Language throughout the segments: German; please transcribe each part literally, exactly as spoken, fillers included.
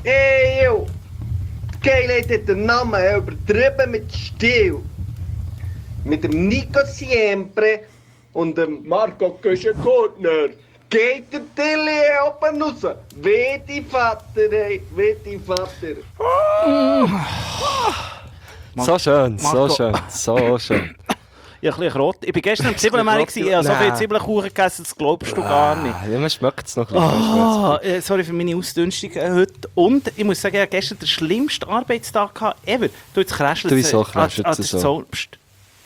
Hey, yo! Die Geilheit hat den Namen übertrieben mit Stil. Mit dem Nico Siempre und dem Marco Köschen-Gurtner. Geht der Tilly oben raus. Wie die Vater, ey. Wie die Vater. So schön, so Marco. schön, so schön. Ja, ein bisschen rot. Ich war gestern im Zwiebelmarkt, ich habe so viel Nein. Zwiebelkuchen gegessen, das glaubst du gar nicht. Ah, ja, man schmeckt es noch ein bisschen. Ah, äh, sorry für meine Ausdünstung äh, heute. Und ich muss sagen, ich hatte gestern den schlimmsten Arbeitstag gehabt ever. Du, jetzt kräschelt Du, wieso kräschelt es so? so? Psst.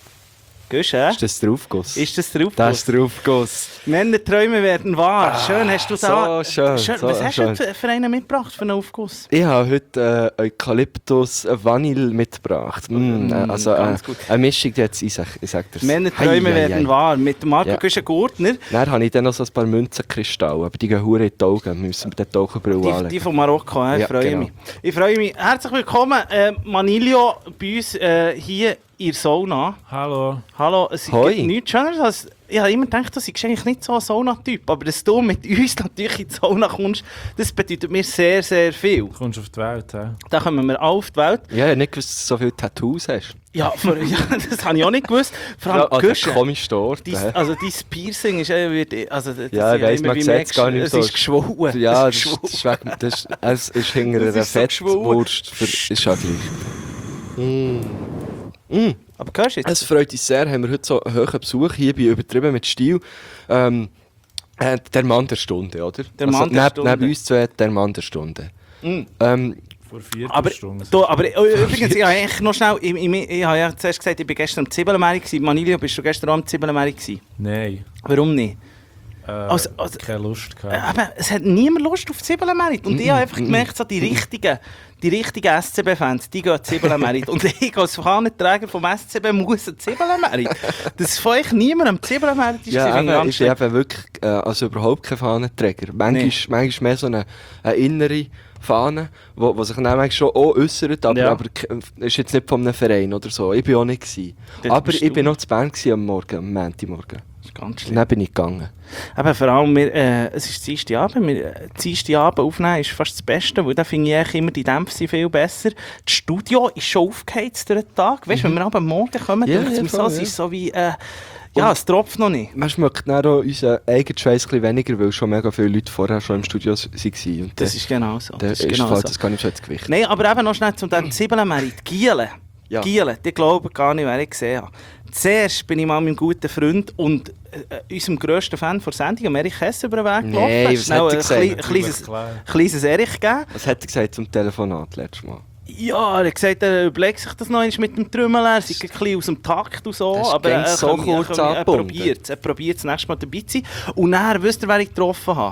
Gehst du, hä? Ist das der Aufguss? Ist das der Aufguss? Das ist der Aufguss. Männerträume werden wahr. Schön, hast du da... so schön, so Was hast schön. du für- für einen mitgebracht, für einen Aufguss? Ich habe heute äh, Eukalyptus äh, Vanille mitgebracht. Mm, äh, also äh, ganz gut. eine Mischung, die jetzt, ich sag, ich sag dir's. Männerträume Hei, hei, werden hei. wahr. Mit Marco Ja. Güschen-Gurtner. Dann habe ich dann noch so ein paar Münzenkristalle, aber die gehen hure in die Augen. Wir müssen mit den Taucherbrille Die, anlegen. die von Marokko, äh, ich Ja, freue genau. mich. Ich freue mich. Herzlich willkommen, äh, Manilio, bei uns äh, hier in der Sauna. Hallo. Hallo, es Hoi. gibt nichts Schöneres als... Ich habe immer gedacht, du bist eigentlich nicht so ein Sauna-Typ, aber dass du mit uns natürlich in die Sauna kommst, das bedeutet mir sehr, sehr viel. Du kommst auf die Welt, hä? Da kommen wir alle auf die Welt. Ja, ich habe nicht gewusst, dass du so viele Tattoos hast. Ja, vor, ja das habe ich auch nicht gewusst. Vor allem Ja, also Güschen. komisch dort. Dies, hä? also dein Piercing ist äh, wird, also das Ja, ist ich weiss, immer man wie sieht merkst, es gar nicht es so. ist geschwollen. Ja, es das, ist das, ist wegen, das, es ist hinter Das einer ist so Fettwurst. Für, ist ja gleich. Mm. Mm. Aber hörst du jetzt? Es freut uns sehr, haben wir heute so einen hohen Besuch hier bei «Übertrieben mit Stil». Ähm, äh, der Mann der Stunde, oder? Der Mann der neb, Stunde. Neben uns zwei der Mann der Stunde. Mm. Ähm, Vor vier Aber, Stunden. du, aber äh, übrigens, ich habe eigentlich noch schnell, ich, ich, ich habe ja zuerst gesagt, ich war gestern am Zwiebelmarkt gewesen. Manilio, bist du gestern auch am Zwiebelmarkt gewesen? Nein. Warum nicht? Äh, Also- also- keine Lust Äh, gehabt. aber es hat niemand Lust auf Zwiebelmarkt. Und ich habe einfach gemerkt, so die richtigen, die richtigen S C B-Fans, die gehen an Zwiebelmarkt. Und ich als Fahnenträger vom S C B muss an Zwiebelmarkt. Dass von euch niemand am Zwiebelmarkt ist, ja, finde ich eben, ganz ich bin schlimm. eben wirklich äh, also überhaupt kein Fahnenträger. Manchmal, Nee. manchmal mehr so eine, eine innere Fahne, die wo, wo sich dann manchmal schon auch äußert, aber, Ja. aber k- ist jetzt nicht von einem Verein oder so. Ich bin auch nicht gewesen. Dort Aber bist ich du. bin noch zu Bern gewesen am Morgen, am Montagmorgen. Das ist ganz Und schlimm. dann bin ich gegangen. Aber vor allem, wir, äh, es ist Dienstagabend. Wir, äh, Dienstagabend aufnehmen ist fast das Beste, weil da finde ich eigentlich immer, die Dämpfe sind viel besser. Das Studio ist schon aufgeheizt durch den Tag. Weißt du, wenn wir aber am Morgen kommen, Ja, denkt ja, mir so, voll, es ja. ist so wie, äh, ja, es tropft noch nicht. Man schmeckt dann auch unseren eigenen Schweiß ein bisschen weniger, weil schon mega viele Leute vorher schon im Studio waren. Und Das dann- ist genau so. dann Das ist ist genau voll- so. das kann ich schon ins Gewicht. Nein, aber eben noch schnell zu den Zwiebelmarkt. Gielen. Ja. Gielen, die glauben gar nicht, wer ich gesehen habe. Zuerst bin ich mal mit meinem guten Freund und äh, unserem grössten Fan der Sendung, Erich Hess, über den Weg gelaufen. Nee, was Schnell hat er ein gesagt? klei- kleines, Klar. kleines Erich gegeben. Was hat er gesagt zum Telefonat letztes Mal? Ja, er hat gesagt, er überlegt sich das noch einmal mit dem Trümmeln. Er sei ein bisschen aus dem Takt und so. Das ist Aber gäng er, so kann- er, kurz kann- er angebunden. probiert es. Er probiert das nächste Mal dabei zu sein. Und dann, wisst ihr, wer ich getroffen habe?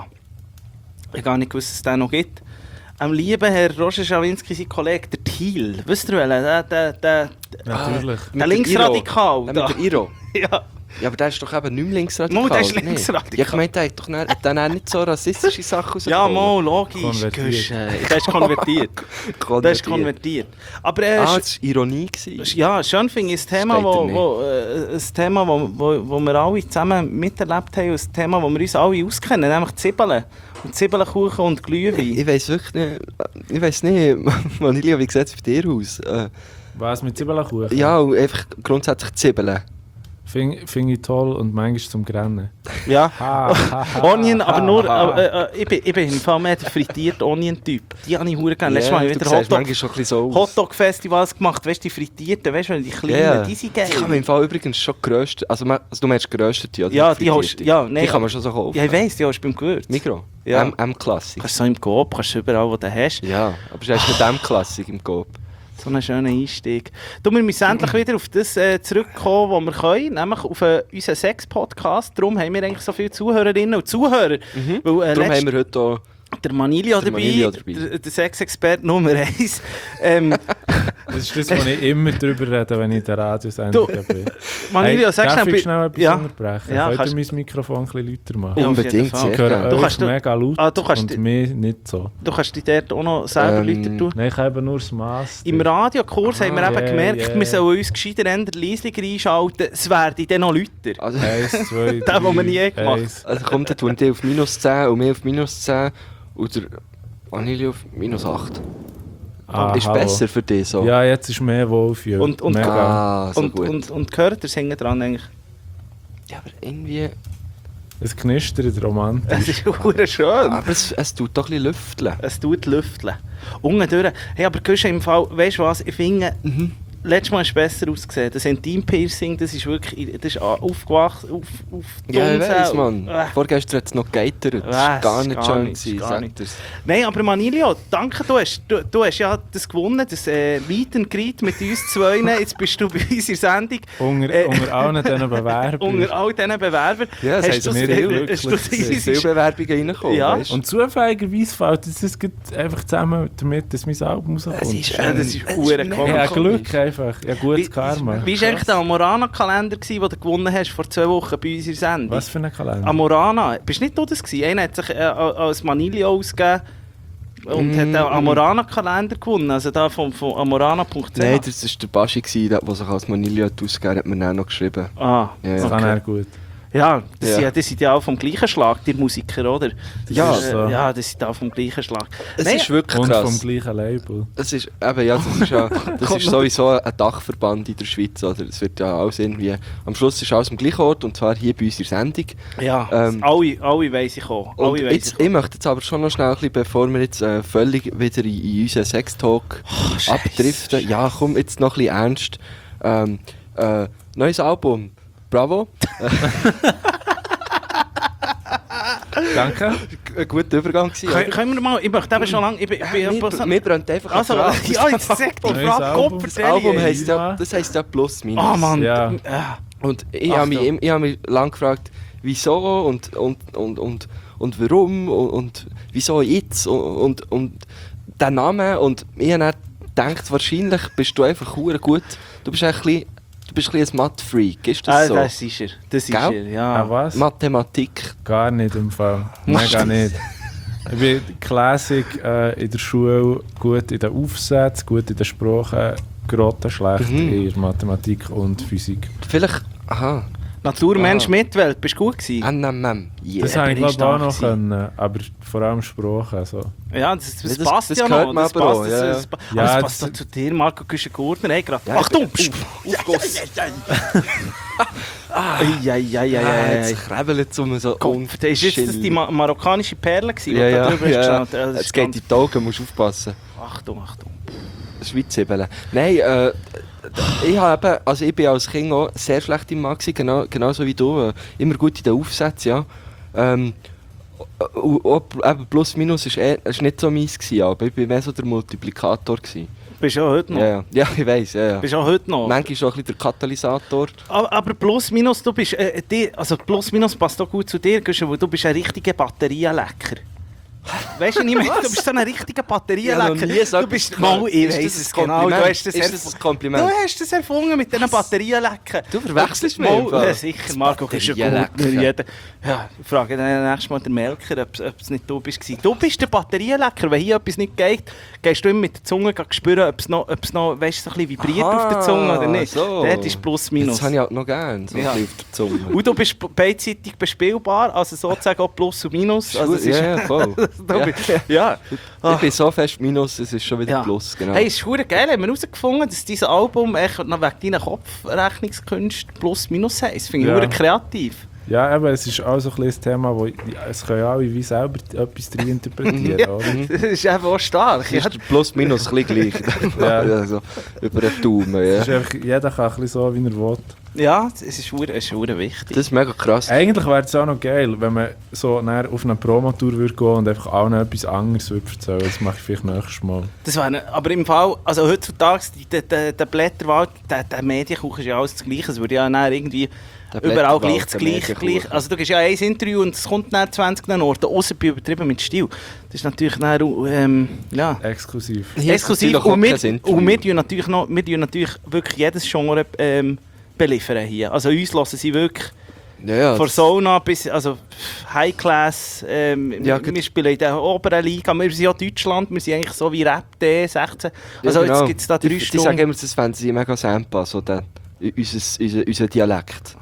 Ich habe gar nicht gewusst, dass es den noch gibt. Am lieben Herr Roger Schawinski, sein Kollege, der Thiel. Wisst ihr, welchen? Der, der, der, Natürlich. Mit der der Linksradikal. Ja, da. mit der Iro. Ja. Ja, aber der ist doch eben nicht mehr linksradikal. Mo, der ist oder nicht? linksradikal. Ja, ich meine, der hat doch dann, dann auch nicht so rassistische Sachen rausgekommen. Ja, mal, logisch. Konvertiert. Gusch, äh, Der ist konvertiert. Der ist konvertiert. Aber äh, Ah, sch- das war Ironie. gewesen. ja, schön finde ich ein Thema, Steht wo, er nicht. wo, äh, ein Thema wo, wo, wo wir alle zusammen miterlebt haben, ein Thema, wo wir uns alle auskennen, nämlich Zwiebeln. Und Zwiebelkuchen und Glühwein. Ich weiss wirklich nicht, ich weiss nicht, Vanilla, wie sieht es bei dir aus? Äh, Was mit Zwiebelkuchen? ja, und einfach grundsätzlich Zwiebeln. Finde find ich toll und manchmal zum Grennen. Ja. Ha, ha, ha, Onion, aber ha, nur, ha. äh, äh, ich, bin, ich bin im Fall mehr der frittierte Onion-Typ. Die habe ich verdammt gerne. Letztes Ja, Mal habe du ich wieder siehst Hotdog, manchmal schon ein bisschen so aus. Hotdog-Festivals gemacht. Weißt du, die frittierten, weißt du, die kleinen, Ja, ja. die sind Die kann man geil. im Fall übrigens schon geröstet, also, man- also du meinst geröstet, oder? Ja, die hast- ja, nein. Die kann man schon so kaufen. Ja, ich weiss, die hast du beim Gewürz. Migros. Ja. M- M-Klassik. Kannst du so im Coop, kannst du überall, wo du hast. Ja, aber du hast nicht M-Klassik im Coop. So einen schönen Einstieg. Du, wir müssen endlich wieder auf das äh, zurückkommen, was wir können, nämlich auf äh, unseren Sex-Podcast. Darum haben wir eigentlich so viele Zuhörerinnen und Zuhörer. Weil, äh, Darum letzt- haben wir heute auch... der Manilio Der dabei, Manilio dabei. der, der Sexexperte Nummer eins. ähm, Das ist das, was ich immer drüber rede, wenn ich in der Radiosendung bin. Manilio, sag darf schnell... ich schnell etwas Ja. unterbrechen? Ja, Könnt kannst- ihr mein Mikrofon ein bisschen lauter machen? Ja, auf jeden Unbedingt, Fall. sehr Ich höre gerne. Du euch kannst- mega laut Ah, du kannst- und mir nicht so. Du kannst dich dort auch noch selber Ähm, Leute tun. Nein, ich habe nur das Master. Im Radiokurs haben wir Ah, eben yeah, gemerkt, yeah. wir sollen uns gescheiter eher leislicher einschalten. Es werden dann noch Leute. Also, Eins, zwei, Den, den wir nie drei, gemacht eins. also kommt, dann tun die auf minus zehn und mehr auf minus zehn. Und der, Vanille auf minus acht. Ah, ist hallo. besser für dich so. Ja, jetzt ist mehr Wohlfühl. Und- und- Ah, so und, gut. und, und gehört ihr hinten dran eigentlich? Ja, aber irgendwie... Es knistert romantisch. Es ist verdammt schön. Aber es, es tut doch ein bisschen lüfteln. Es tut lüfteln. Unten durch. Hey, aber gehst du im Fall, weißt du was, ich finde, letztes Mal ist es besser ausgesehen. Das Intim-Piercing, das ist wirklich, das ist aufgewachsen, auf, auf die Ja, ich Unzell. weiss, Mann. Äh. Vorgestern hat es noch gegatert. Das Was? war gar nicht Gar schön, nicht, gewesen, gar sagt nicht. er's. Nein, aber Manilio, danke, du hast, du, du hast ja das gewonnen, das äh, Meet and Greet mit uns zwei. Jetzt bist du bei uns in der Sendung. Unter, Äh, unter allen diesen Bewerbern. Unter all diesen Bewerbern. Ja, das hast heisst, du wir das- wirklich hast du das- gesehen. Es sind viele Bewerbungen reingekommen, Ja. weißt du? Und zufälligerweise fällt es das geht einfach zusammen damit, dass mein Album rauskommt. Es ist, Ja, das ist ähm, verdammt mega komisch. ja, komisch. Glück einfach. Ja, gutes Karma. Wie war eigentlich der Amorana-Kalender, den du gewonnen hast vor zwei Wochen bei uns in der Sendung? Was für ein Kalender? Amorana, bist nicht du das gewesen? Einer hat sich äh, als Manilio ausgegeben und Mm, hat den mm. Amorana-Kalender gewonnen, also da von, von amorana punkt c h. Nein, das war der Baschi, gewesen, der der sich als Manilio hat ausgegeben hat, mir dann noch geschrieben. Ah, Ja, Das ja. kann okay. er gut. Ja, das, Ja. Sind, ja, das sind ja auch vom gleichen Schlag, die Musiker, oder? Das Ja, ist, äh, so. ja, das sind auch vom gleichen Schlag. Es Nein, ist wirklich Und krass. vom gleichen Label. Es ist, eben, ja, das ist, ja, das ist sowieso ein Dachverband in der Schweiz. Oder? Es wird ja alles irgendwie... Am Schluss ist alles am gleichen Ort, und zwar hier bei uns in der Sendung. ja, ähm, alle, alle weiss ich auch. Und Alle weiss jetzt, ich ich möchte jetzt aber schon noch schnell, ein bisschen, bevor wir jetzt äh, völlig wieder in, in unseren Sextalk Oh, abdriften. Ja, komm, jetzt noch ein bisschen ernst. Ähm, äh, neues Album. Bravo. Danke. Ein guter Übergang gewesen. Können, oder? können wir mal, ich möchte eben schon lange... Ich, bin- ich, bin Mir, etwa so- mir brennt einfach Also, eine Frage. ja, jetzt sag die Neues Frage, Album. Gott, Das erzähl Album ich. heisst ja, Ja. das heisst ja Plus Minus. Ah, Mann. Ja. Ja. Und ich habe mich, Achtung. ich hab mich lange gefragt, wieso und, und, und, und, und warum und, und wieso jetzt und, und, und der Name. Und ich habe dann gedacht, wahrscheinlich bist du einfach verdammt gut. Du bist ein bisschen, du bist ein, bisschen ein Mathe-Freak, ist das Ah, so? das ist er. Das ist Gell? er, ja. Ah, was? Mathematik. Gar nicht im Fall. Nein, gar nicht. Ich bin Classic äh, in der Schule, gut in den Aufsätzen, gut in den Sprachen, grottenschlecht Mhm. in der Mathematik und Physik. Vielleicht, aha, Naturmensch Ah. Mitwelt, bist du gut gewesen? N M M. Yeah. Das habe ich der ist glaube auch noch stark können, aber vor allem Sprachen. So. Ja, das, das, Ja, das- passt das ja hört noch. man Das aber passt, auch, das, ja, ja. das, das, Ja, das das- passt doch zu dir, Marco Güschen-Gurtner. Hey, gerade. Ja, Achtung! Psst, Aufguss. Eieieiei. Jetzt krabbelt es um so Kopf, das ist jetzt das die ma marokkanische Perle gewesen, die Ja, da ja, drüber ist ja. gestanden. Das ist Jetzt geht ganz- in die Augen, musst aufpassen. Achtung, Achtung. Schweizhebeln. Nein, äh, ich habe eben, also ich bin als Kind auch sehr schlecht im Mathe, genau, genauso wie du. Äh, immer gut in den Aufsätzen, ja. Ähm, und, und, eben Plus Minus ist, eh, ist nicht so meins gewesen, aber ich war mehr so der Multiplikator gewesen. Bist du auch heute noch? Ja, ja. Ja, ich weiss, ja, ja. Bist du auch heute noch? Manchmal ist auch ein bisschen der Katalysator. Aber, aber Plus Minus, du bist, äh, die, also Plus Minus passt auch gut zu dir, Güschen, weil du bist ein richtiger Batterienlecker. Weißt du nicht mehr? Du bist so ein richtiger Batterienlecker. Ich habe noch nie so du bist etwas mal, gehört. ich Ist weiss das es ein genau. Du Kompliment? hast das, Ist erf- das ein Kompliment? Du hast das erfunden mit diesen Batterienlecken. Du verwechselst mich Mal, im Fall. ja, sicher, Marco Batterienlecker. Güschen-Gurtner. Ja, ich frage dann nächstes Mal den Melker, ob es nicht du bist. Du bist der Batterienlecker. Wenn hier etwas nicht geht, gehst du immer mit der Zunge spüren, ob es noch, ob es noch weißt, so ein bisschen vibriert Aha, auf der Zunge oder nicht. so. Das ist Plus Minus. Das habe ich halt noch gerne, so Ja. ein bisschen auf der Zunge. Und du bist b- beidseitig bespielbar, also sozusagen auch Plus und Minus. Also es ist, ja, ja, voll. du Ja. bist- ja. Ich bin so fest Minus, es ist schon wieder Ja. Plus, genau. Hey, es ist verdammt geil. Haben wir herausgefunden, dass dieses Album echt noch wegen deiner Kopfrechnungskünste Plus Minus heisst. Finde ich Ja. verdammt kreativ. Ja, aber es ist auch so ein bisschen ein Thema, wo ja, es können ja alle wie selber etwas drin interpretieren, Ja. oder? Das ist einfach auch stark. Es Ja, ist der Plus Minus ein bisschen gleich. Ja. Also, über den Daumen, ja. Es ist einfach, jeder kann ein bisschen so, wie er will. ja, es ist verdammt es ist verdammt wichtig. Das ist mega krass. Eigentlich wäre es auch noch geil, wenn man so näher auf eine Promotour würde gehen und einfach allen etwas anderes würde erzählen. Das mache ich vielleicht nächstes Mal. Das war eine, aber im Fall, also heutzutage, der, der, der Blätterwald, der, der Medienkuchen ist ja alles das Gleiche. Es würde ja dann irgendwie Der überall Blätterwald, gleich das der Gleiche. Medienkuchen. Gleich. Also du gehst ja ein Interview und es kommt dann zwanzig Orten, außer bei übertrieben mit Stil. Das ist natürlich dann, ähm, ja, Exklusiv. Hier ist exklusiv. natürlich auch Und wir, kein Interview. und wir tun natürlich, noch, wir tun natürlich wirklich jedes Genre ähm, beliefern hier. Also uns lassen sie wirklich Ja, ja, von das- Sauna bis also High Class. Ähm, Ja, wir gut. spielen in der oberen Liga. Wir sind ja Deutschland, wir sind eigentlich so wie Rap D sechzehn. Also ja, genau. jetzt gibt es da drei Die, die Stunden. sagen immer, das fänden sie mega Sampa, so der, unser, unser, unser Dialekt.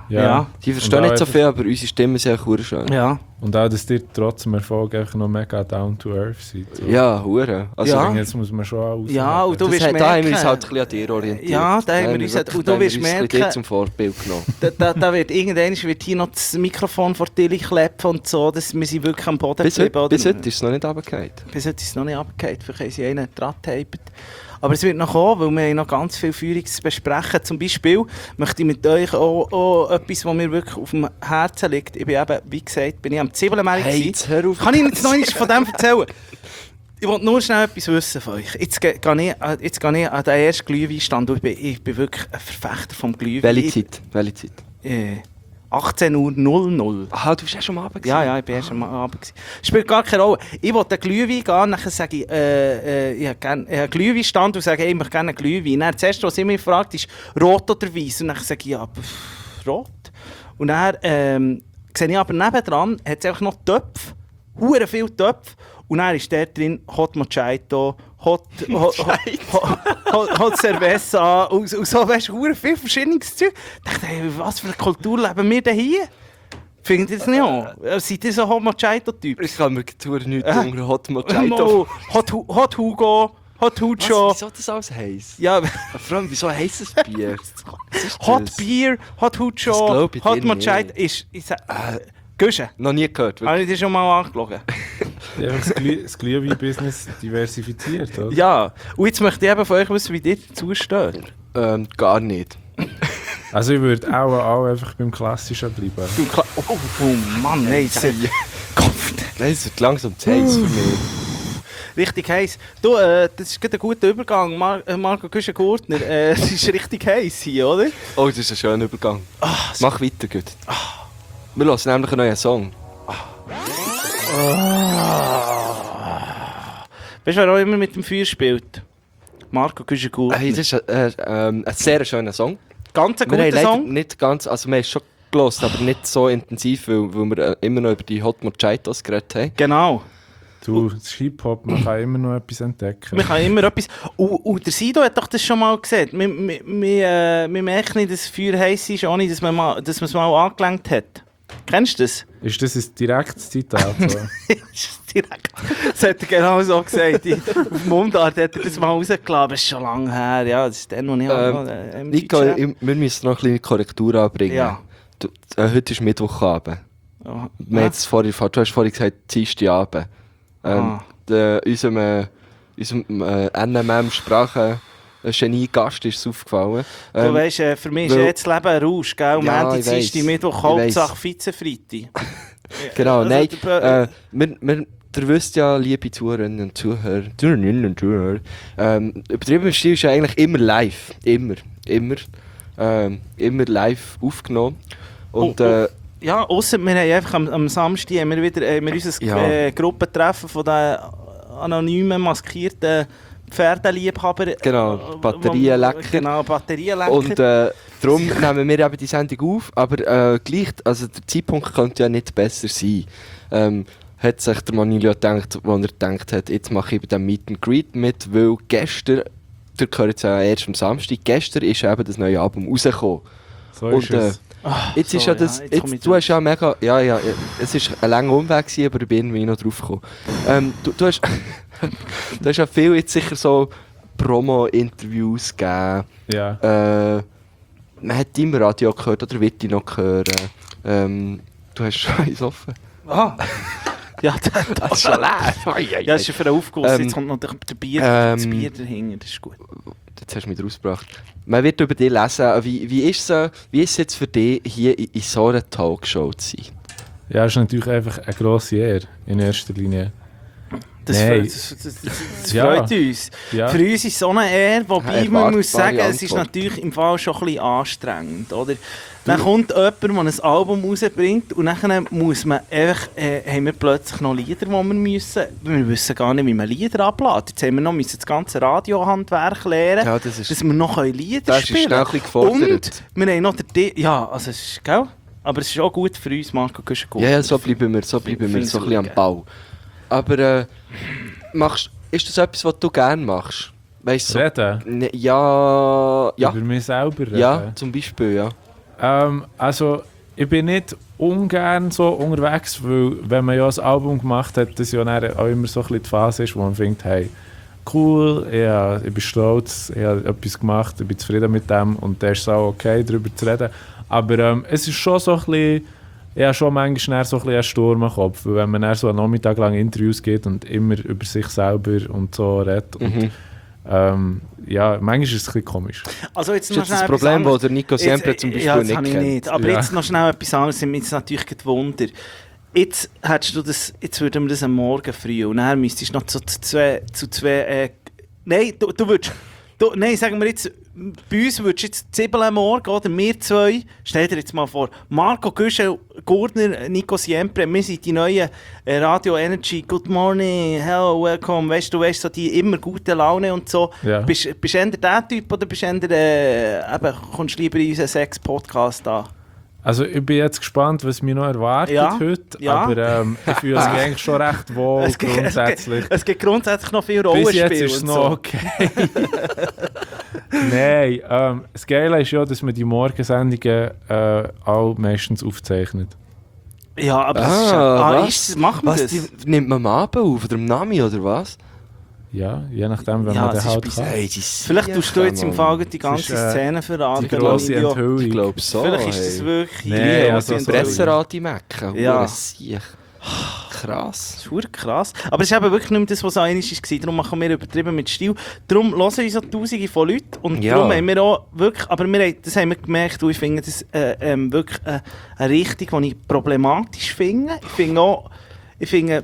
Ja. Die verstehen Und nicht so auch viel, aber unsere Stimmen sind auch schön. Ja. Und auch, dass ihr trotz dem Erfolg einfach noch mega down to earth seid. So. Ja, hure. Also, Ja. Jetzt muss man schon auch Ja, und du das wirst hat, da haben wir uns merken- halt ein bisschen an dir orientiert. Ja, da haben wir uns- wirklich- und du da haben wir wirst uns ein bisschen merken- dir zum Vorbild genommen. Da, da, da wird irgendwann wird hier noch das Mikrofon vor dir klepfen und so, dass wir sind wirklich am Boden Bis heute, geblieben, oder? bis heute ist es noch nicht runtergefallen. Bis heute ist es noch nicht runtergefallen, vielleicht haben sie einen dran getapet. Aber es wird noch kommen, weil wir haben noch ganz viel Führung zu besprechen. Zum Beispiel möchte ich mit euch auch, auch etwas, was mir wirklich auf dem Herzen liegt. Ich bin eben, wie gesagt, bin ich am Zwiebelmeer Hey, gewesen. jetzt hör auf. Kann ich jetzt noch nichts von dem erzählen? Ich wollte nur schnell etwas wissen von euch. Jetzt gehe ich, jetzt gehe ich an den ersten Glühweinstand. Ich bin, ich bin wirklich ein Verfechter vom Glühwein. Welche Zeit? Welche Zeit? Äh, achtzehn Uhr null null. Ah, du bist ja schon am Abend. Ja, ja, ich bin erst am Abend. gewesen. Spielt gar keine Rolle. Ich will einen Glühwein gehen, dann sage ich, äh, äh, ich habe gerne einen Glühweinstand und sage, hey, ich möchte gerne einen Glühwein. Dann das Erste, was ich mich fragt, ist rot oder weiß. Und dann sage ich, ja, pff, rot. Und dann ähm, sehe ich aber nebendran, hat es einfach noch Töpfe, hure viele Töpfe. Und dann ist dort drin Hot Mojito, Hot, Hot, Hot, Hot, Hot, Hot Cerveza und, und so, weißt du, hure viel verschiedenes Zeug. Ich dachte, hey, was für eine Kultur leben wir denn hier? Findet ihr das nicht auch? Seid ihr so Hot Mojito-Typ? Ich kann mir die nichts Äh? unter Hot Mojito. Mo, Hot, Hu- Hot Hugo, Hot Hucho. Was, wieso das alles heisst? Ja, Vor allem, wieso heisst es Bier? Was ist Hot das? Bier, Hot Das Hucho, glaub ich Hot dir Mojito nicht. ist... ist äh, Guschen, Noch nie gehört. habe ich dir schon mal angeschaut? Die haben das, Glüh das Glühwein-Business diversifiziert, oder? Ja, und jetzt möchte ich eben von euch wissen, wie dir dazu steht. Ähm, gar nicht. Also ich würde auch, auch einfach beim Klassischen bleiben. Du Kla- Oh, oh Mann, nein, das ist Kopf. Nein, es wird langsam zu heiß für mich. Richtig heiß. Du, äh, das ist gerade ein guter Übergang. Mar äh, Marco Güschen-Gurtner, äh, es ist richtig heiß hier, oder? Oh, das ist ein schöner Übergang. Mach weiter, gut. Wir hören nämlich einen neuen Song. Weißt du, wer auch immer mit dem Feuer spielt? Marco Güschen-Gurtner. Hey, das ist ein, äh, ähm, ein sehr schöner Song. Ganz ein Wir haben guter leider Song. nicht ganz, also wir haben es schon gehört, aber nicht so intensiv, weil, weil wir äh, immer noch über die Hot Mojitos geredet haben. Genau. Du, das Hip-Hop, man kann immer noch etwas entdecken. Man kann immer etwas... Und, und der Sido hat doch das schon mal gesehen. Wir, wir, wir, äh, wir merken nicht, dass das Feuer heiß ist, ohne dass man mal, dass man es mal angelenkt hat. Kennst du das? Ist das ein direktes Zitat? So? Direkt. Das hat er genau so gesagt. Ich- Auf Mundart hat er das mal rausgelassen. Das ist schon lange her. Ja, das ist dann, wo ich Ähm, auch, äh, im Nico, Deutschen- ich, wir müssen noch eine kleine Korrektur anbringen. Ja. Du, äh, heute ist Mittwochabend. Ja. Wir haben jetzt vorhin, du hast vorhin gesagt, Dienstagabend. Ähm, Ah. der, unserem äh, unserem äh, N M M-Sprache Genie-Gast ist es aufgefallen. Du Ähm, weißt, äh, für mich ist weil- jetzt Leben ein Rausch, gell? Ja, Montag, ich weiss. Dienstag, Mittwoch, Ich Hauptsache Vize-Freitag. Genau, Also, nein. der- Äh, wir, wir, ihr wisst ja, liebe Zuhörerinnen und Zuhörer, Zuhörerinnen und Zuhörer, ähm, übertrieben Stil ist ja eigentlich immer live. Immer. Immer. Ähm, immer live aufgenommen. Und Oh, oh. äh, Ja, ausser wir haben einfach am, am Samstag haben wir wieder haben wir unser Ja. äh, Gruppentreffen von den anonymen, maskierten Pferdeliebhaber. Genau, äh, Batterienlecker. Genau, Batterienlecker. Und äh, darum nehmen wir eben die Sendung auf, aber äh, gleich, also der Zeitpunkt könnte ja nicht besser sein. Ähm, hat sich der Manilio gedacht, als er gedacht hat, jetzt mache ich bei dem Meet and Greet mit, weil gestern, der gehört jetzt ja erst am Samstag, gestern ist eben das neue Album rausgekommen. So ist Und äh, es. jetzt so, ist ja ja, das, jetzt komm ich jetzt, du drauf. hast ja mega, ja, ja, es ist ein langer Umweg gewesen, aber ich bin irgendwie noch drauf gekommen. Ähm, du, du, hast, du hast ja viel jetzt sicher so Promo-Interviews gegeben. Ja. Äh, man hat immer Radio gehört oder wird die noch hören. Ähm, du hast schon eins offen. Ah. Ja, das, Das ist schon leer. ja, das ist für einen Aufguss. Ähm, Jetzt kommt noch der, der Bier, ähm, das Bier dahinter, das ist gut. Jetzt hast du mich rausgebracht. Man wird über dich lesen. Wie, wie, ist es, wie ist es jetzt für dich, hier in, in so einer Talkshow zu sein? Ja, ist natürlich einfach eine grosse Ehre in erster Linie. Das, Nein. freut, das, das, das, das Ja. freut uns. Ja. Für uns ist es so eine Ehre, wobei Ja, man muss sagen, erwartbare es ist Antwort. natürlich im Fall schon ein bisschen anstrengend. Oder? Dann kommt jemand, der ein Album rausbringt und dann muss man einfach, äh, haben wir plötzlich noch Lieder, die wir müssen. Wir wissen gar nicht, wie man Lieder ablädt. Jetzt haben wir noch müssen das ganze Radiohandwerk lernen, Ja, das ist- dass wir noch Lieder Das ist spielen schnell ein bisschen gefordert. Und wir haben noch den... Di- Ja, also es ist, gell? Aber es ist auch gut für uns, Marco Güschen. Ja, ja, so bleiben wir, so bleiben wir Find's so ein gut, bisschen am gell? Bau. Aber äh, machst, ist das etwas, was du gerne machst? Weißt du, so, Reden? Ne, ja, ja, Über mich selber reden? ja, zum Beispiel, ja. Ähm, also, ich bin nicht ungern so unterwegs, weil wenn man ja ein Album gemacht hat, das ja dann auch immer so ein bisschen die Phase ist, wo man denkt, hey, cool, ja, ich bin stolz, ich habe etwas gemacht, ich bin zufrieden mit dem und dann ist es auch okay, darüber zu reden. Aber ähm, es ist schon so ein bisschen, ich habe schon manchmal so ein bisschen einen Sturm am Kopf, weil wenn man dann so einen Nachmittag lang Interviews gibt und immer über sich selber und so redet und Mhm. ähm, ja, manchmal ist es ein bisschen komisch. Also jetzt Das noch ist jetzt schnell das etwas Problem, anderes. das der Nico Siempre Jetzt, zum äh, Beispiel ja, das nicht habe ich kennt. nicht. Aber Ja. jetzt noch schnell etwas anderes, sind mir jetzt natürlich gewundert. Jetzt, hättest du das, jetzt würden wir das am Morgen früh und dann müsstest du noch zu zwei... Zu zwei äh, nein, du, du würdest... Du, nein, sagen wir jetzt, bei uns würdest du jetzt Zibel am Morgen, oder wir zwei, stell dir jetzt mal vor, Marco Güschel, Gurtner, Nico Siempre, wir sind die neuen äh, Radio Energy, Good Morning, Hello, Welcome, weißt du, weißt so die immer gute Laune und so. Ja. Bist, bist du eher der Typ oder bist du eher, äh, eben, kommst du lieber in unseren Sex-Podcast an? Also ich bin jetzt gespannt, was mich noch erwartet Ja, heute, ja. aber ähm, ich fühle mich eigentlich schon recht wohl Es gibt, grundsätzlich. es, gibt, es gibt grundsätzlich noch viel Bis Rollenspiel jetzt ist es und noch so. okay. Nein, ähm, das Geile ist ja, dass man die Morgensendungen äh, auch meistens aufzeichnet. Ja, aber das ist, Ah, ah, was? ist, machen wir was, das? die, nimmt man am Abend auf oder am Nami oder was? Ja, je nachdem, wenn Ja, man den es ist halt bis- kann. Hey, die Vielleicht tust du jetzt im Fall die ganze ist, äh, Szene verraten. Die grosse Video. Enthüllung. Ich glaube so. Vielleicht ist das hey. wirklich Nee, die also grosse so- Enthüllung. Presserate Mecken. Ja. Ja. Siech. Krass. Das ist verdammt krass. Aber es ist eben wirklich nicht mehr das, was einmal war. Darum machen wir übertrieben mit Stil. Darum hören uns so Tausende von Leuten. Und Ja. darum haben wir auch wirklich, aber wir haben, das haben wir gemerkt, und ich finde das äh, ähm, wirklich äh, eine Richtung, die ich problematisch finde. Ich finde auch, ich finde,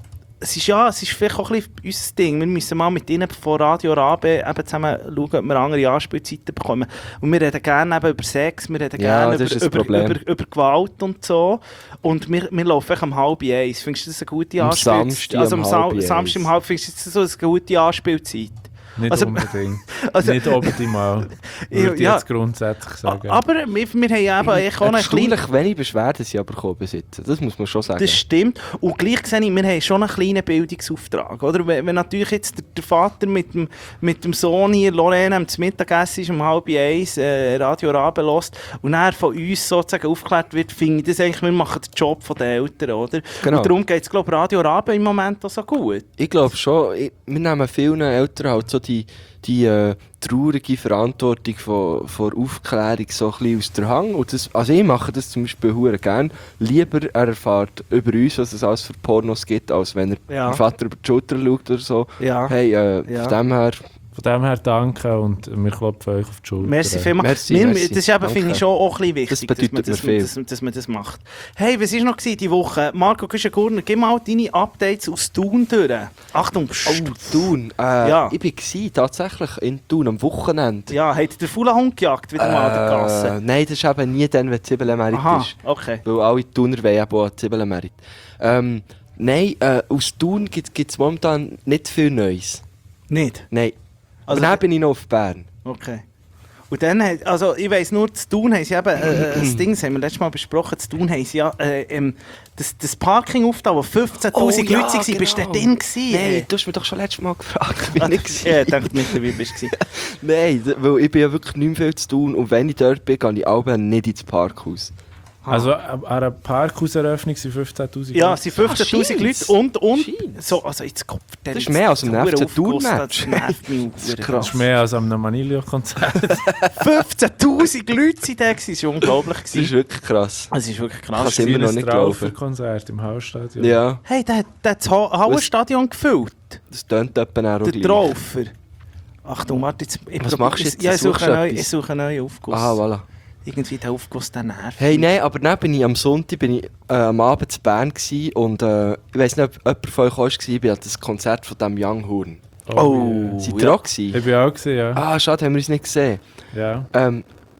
es ist ja, es ist vielleicht auch ein bisschen unser Ding. Wir müssen mal mit ihnen von Radio Rabe eben zusammen schauen, ob wir andere Anspielzeiten bekommen. Und wir reden gerne eben über Sex, wir reden Ja, gerne das über, ist ein über, Problem. über, über Gewalt und so. Und wir, wir laufen echt um halb eins. Findest du das eine gute Am Anspielzeit? Samstag Also um am Sa- halb eins. Samstag um halb, findest du das so eine gute Anspielzeit? Nicht Also- unbedingt. also- nicht optimal, würde ich Ja. jetzt grundsätzlich sagen. Aber wir, wir haben ja eben eigentlich auch eine kleine... Erstaunlich wenig Beschwerden sind aber gekommen bis jetzt. Das muss man schon sagen. Das stimmt. Und gleich sehe ich, wir haben schon einen kleinen Bildungsauftrag. Oder? Wenn, wenn natürlich jetzt der, der Vater mit dem, mit dem Sohn hier, Lorena, am Mittagessen ist, um halb eins, äh, Radio Rabe hört und er von uns sozusagen aufgeklärt wird, finde ich das eigentlich, wir machen den Job der Eltern, oder? Genau. Und darum geht es, glaube ich, Radio Rabe im Moment auch so gut. Ich glaube schon, ich, wir nehmen vielen Eltern halt so die, die äh, traurige Verantwortung von, von Aufklärung so ein bisschen aus der Hand. Und das, also ich mache das zum Beispiel hure gerne. Lieber er erfährt über uns, was es alles für Pornos gibt, als wenn er Ja. dem Vater über die Schulter schaut oder so. Ja. Hey, äh, Ja. von dem her, Von dem her danke und wir klopfen euch auf die Schulter. Merci vielmals. Merci, Wir- merci. Das ist eben, finde ich, Danke. schon auch ein bisschen wichtig, Das dass, man bedeutet das, mir viel. dass, dass man das macht. Hey, was war noch gewesen diese Woche? Marco Güschen-Gurner, gib mal deine Updates aus Thun durch. Achtung, pst. oh, Thun. Äh, Ja. Ich war tatsächlich in Thun am Wochenende. Ja, hat der faulen Hund gejagt wieder mal an der Gasse? Äh, nein, das ist eben nie dann, wenn Zwiebelmerit Aha, ist. okay. Weil alle Thuner wollen eben auch Zwiebelmerit. Ähm, nein, äh, aus Thun gibt es momentan nicht viel Neues. Nicht? Nein. Also- Aber dann bin ich noch auf Bern. Okay. Und dann, hat- also ich weiss nur, zu Thun haben sie eben, äh, äh, das Ding, das haben wir letztes Mal besprochen, zu Thun haben sie ja äh, ähm, das, das Parking aufgetan, wo fünfzehntausend Oh, ja, Leute waren, genau. bist du drin gewesen? Nein, du hast mich doch schon letztes Mal gefragt, wie ich Ja, ich dachte nicht, wie bist du gewesen. Nein, d- weil ich bin ja wirklich nicht mehr viel zu tun und wenn ich dort bin, gehe ich auch nicht ins Parkhaus. Also an einer Parkhauseröffnung sind fünfzehntausend Ja, es sind fünfzehntausend Ah, Leute scheint's? und, und Scheint's? so, also jetzt Kopf, Das ist mehr als im nächsten Tour-Match. Das nervt mich Das ist auch. krass. Das ist mehr als an einem Manilio-Konzert. fünfzehntausend Leute waren da, gewesen, das war unglaublich. Das ist wirklich krass. Es ist wirklich Kann's krass. immer noch nicht glauben. Konzert im Hausstadion. Ja, Hey, der, hat- der hat das Ha- Hallenstadion gefüllt. das tönt etwa auch Der gleich. Traufer. Achtung, warte jetzt. Ich Was probier- machst du jetzt? Ja, ich Suchst suche, du einen neuen, etwas? ich suche einen neuen Aufguss. Ah, voilà. Irgendwie der Aufguss, der nervt. Hey, nein, aber dann bin ich am Sonntag bin ich, äh, am Abend zu Bern gsi und äh, ich weiss nicht, ob jemand von euch auch war, ich bin an das Konzert von dem Young Horn. Oh, Seid ja. ihr auch gewesen? Ich bin auch gesehen, ja. Ah, schade, haben wir uns nicht gesehen. ja. Ähm,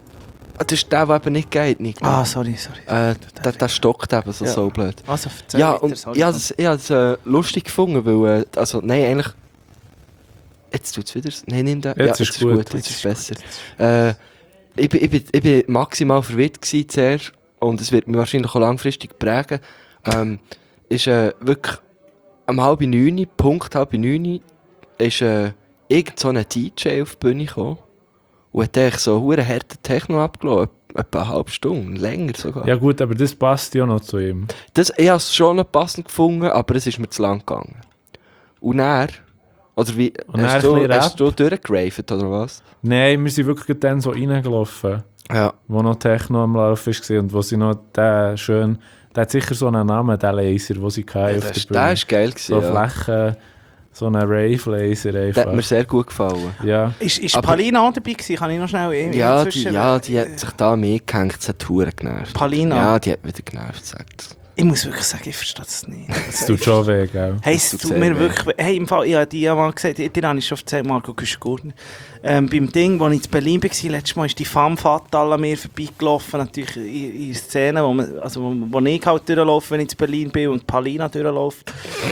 das ist der, der eben nicht geht, Nico. Ah, sorry, sorry. Äh, der, der stockt eben so, Ja. so blöd. Also, erzähl Ja, weiter, und sorry. ich habe es ich hab's, äh, lustig gefunden, weil, äh, also, nein, eigentlich, jetzt tut es wieder, nein, nimm den, Jetzt ja, ist jetzt ist gut. gut, jetzt ist besser. Äh, ich, bin, ich, bin, ich bin maximal verwirrt gewesen zuerst und es wird mich wahrscheinlich auch langfristig prägen. Ähm, ist äh, wirklich um halb neun, Punkt halb neun, ist äh, irgend so ein D J auf die Bühne gekommen und hat eigentlich so einen harten Techno abgelassen. etwa eine halbe Stunde, länger sogar. Ja gut, aber das passt ja noch zu ihm. Das, ich habe es schon noch passend gefunden, aber es ist mir zu lang gegangen. Und er, oder wie, Und dann hast, ein du, bisschen hast du durchgeraved, oder was? Nein, wir sind wirklich dann so reingelaufen, Ja. wo noch Techno am Laufen war und wo sie noch den schön, der hat sicher so einen Namen, der Laser, den sie hatten Ja, auf das, der ist- Bühne. der ist geil gewesen, So ja. Flächen, so einen Rave-Laser Der einfach. hat mir sehr gut gefallen. Ja. Ist, ist Aber- Palina auch dabei gewesen? Kann ich noch schnell in- Ja, die, inzwischen- ja, die hat sich da mitgehängt, das hat verdammt genervt. Palina? Ja, die hat wieder genervt, sagt. Ich muss wirklich sagen, ich verstehe das nicht. Das tut schon weh, gell? Hey, es tut tut sehr mir weh. wirklich weh. Hey, im Fall, ich habe dir mal gesagt, dir habe ich schon erzählt, Marco Güschen-Gurtner. Ähm, beim Ding, als ich in Berlin war, letztes Mal ist die Femme Fatale an mir vorbeigelaufen, natürlich in, in Szenen, wo, man, also wo, wo ich halt durchlaufe, wenn ich in Berlin bin und Palina durchläuft.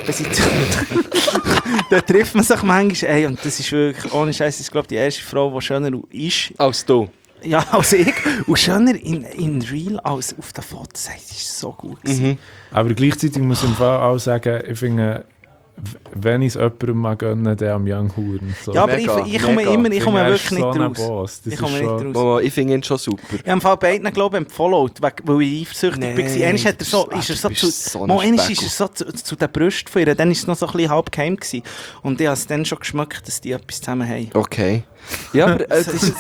Da trifft man sich manchmal, ey, und das ist wirklich, ohne Scheiß, das ist glaube ich die erste Frau, die schöner ist, Als du. ja, als ich, und schöner in, in Real als auf den Fotos. Das ist so gut gewesen. Mhm. Aber gleichzeitig muss ich im Fall auch sagen, ich finde, w- wenn ich es jemandem mal gönne, dann am Young Huren. So. Ja, aber ich, Mega, ich komme mega. immer, ich komme finde, er wirklich ist nicht so ein raus. Boss. Das Ich ist komme nicht schon- raus. Mama, ich finde ihn schon super. Ich habe im Fall beiden, glaube ich, empfollowt, weil weil ich eifersüchtig Nee, war. Einmal hat er so, du ist er bist- so du zu, bist so ein mal einmal ist Speckel. er so zu, zu den Brüsten von ihr, dann war es noch so ein bisschen halb geheim gewesen. Und ich habe es dann schon geschmeckt, dass die etwas zusammen haben. Okay. Ja, aber äh, das ist...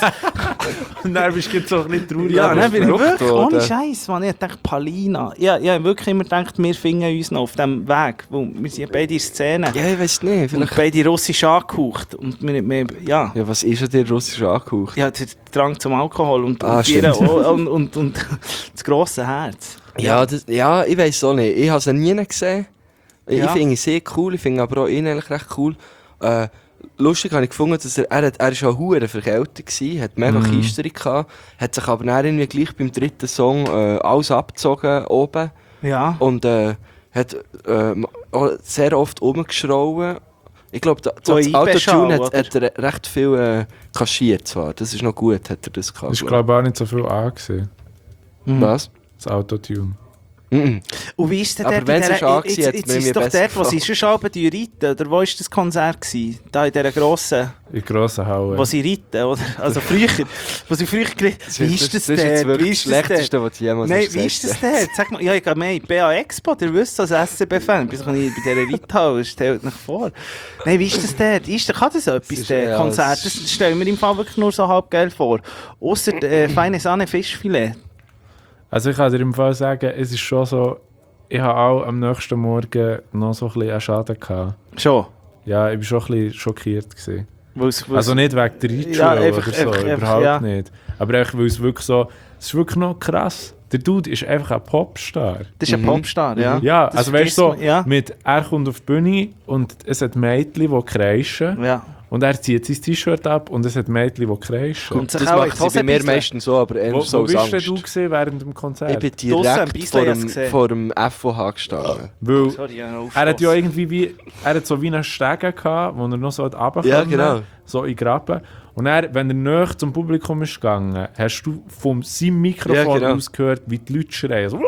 Und dann bist du jetzt so ein bisschen traurig. Ja, aber dann bin ich verrückt, wirklich, oder? ohne Scheiß, man. Ich dachte, Palina. Ja, ich habe wirklich immer gedacht, wir finden uns noch auf diesem Weg. Weil wir sind ja beide in Szene. Ja, ich weiß nicht, Und vielleicht... beide russisch angehaucht. Und wir, wir, ja. Ja, was ist denn dir russisch angehaucht? Ja, der Drang zum Alkohol und, Ah, und, ihre, stimmt. und, und, und das grosse Herz. Ja, das, ja, ich weiß auch nicht. Ich habe sie nie gesehen. Ich Ja. finde ihn sehr cool, ich finde aber auch ihn eigentlich recht cool. Äh, lustig habe ich gefunden, dass er, er, hat, er ist schon hure verkältet gewesen, hat mega Mhm. Kisterung gehabt, hat sich aber dann irgendwie gleich beim dritten Song äh, alles abgezogen oben Ja. und äh, hat äh, auch sehr oft rumgeschrauen. Ich glaube, da- So das ein Autotune Einbeschau, hat, hat er recht viel äh, kaschiert zwar. Das ist noch gut, hat er das gehabt. Das ist, glaub glaube ich, auch nicht so viel angesehen, ich. Was? das Autotune. Mhm. Und wie ist denn Aber dort wenn in es dieser- schon jetzt, war, hat's jetzt mir ist es doch besser dort, wo sie gefallen. schon Schalben reiten, oder wo war das Konzert gewesen? Da in dieser grossen, In grossen Halle. wo sie reiten, oder? Also früher, wo sie früher geritten. Wie ist das Das ist jetzt dort? wirklich Wie das ist das dort? Schlechteste, was du jemals Nein, hast wie ist das gesagt. dort? Sag mal, ja, ich gehe mehr in die B A Expo, ihr wisst als S C B-Fan, bis ich bei dieser Reithalle, stellt euch vor. Nein, wie ist das dort? Ist, kann das etwas, ist- der ja, Konzert? es Das ist- stellen wir im Fall wirklich nur so halb geil vor. Ausser äh, feine Sahne Fischfilet. Also ich kann dir im Fall sagen, es ist schon so, ich habe auch am nächsten Morgen noch so ein bisschen einen Schaden gehabt. Schon. Ja, ich war schon ein bisschen schockiert gewesen. Weil's, weil's, Also nicht wegen der Reitschule Ja, oder einfach- so, einfach- einfach, überhaupt ja. nicht. Aber einfach, weil es wirklich so, es ist wirklich noch krass. Der Dude ist einfach ein Popstar. das ist ein Mhm. Popstar, ja. Ja, Das also weißt du, vergisst so, man, ja. mit, er kommt auf die Bühne und es hat Mädchen, die kreischen. Ja. Und er zieht sein T-Shirt ab und es hat Mädchen, die kreischen. Und sich Das auch macht in die sie Hose bei mir bisseln. meistens so, aber eher Wo, so wo aus bist denn Angst. du gewesen während dem Ich Konzert? bin Draussen am direkt Beislein vor hat's dem, gesehen. vor dem F O H gestanden. Weil Sorry, ja, er hat ja irgendwie wie, er hat so wie einen Stegen gehabt, wo er noch so runterkommen Ja, genau. so in Graben. Und er, wenn er näher zum Publikum ist gegangen, hast du von seinem Mikrofon Ja, genau. aus gehört, wie die Leute schreien. So,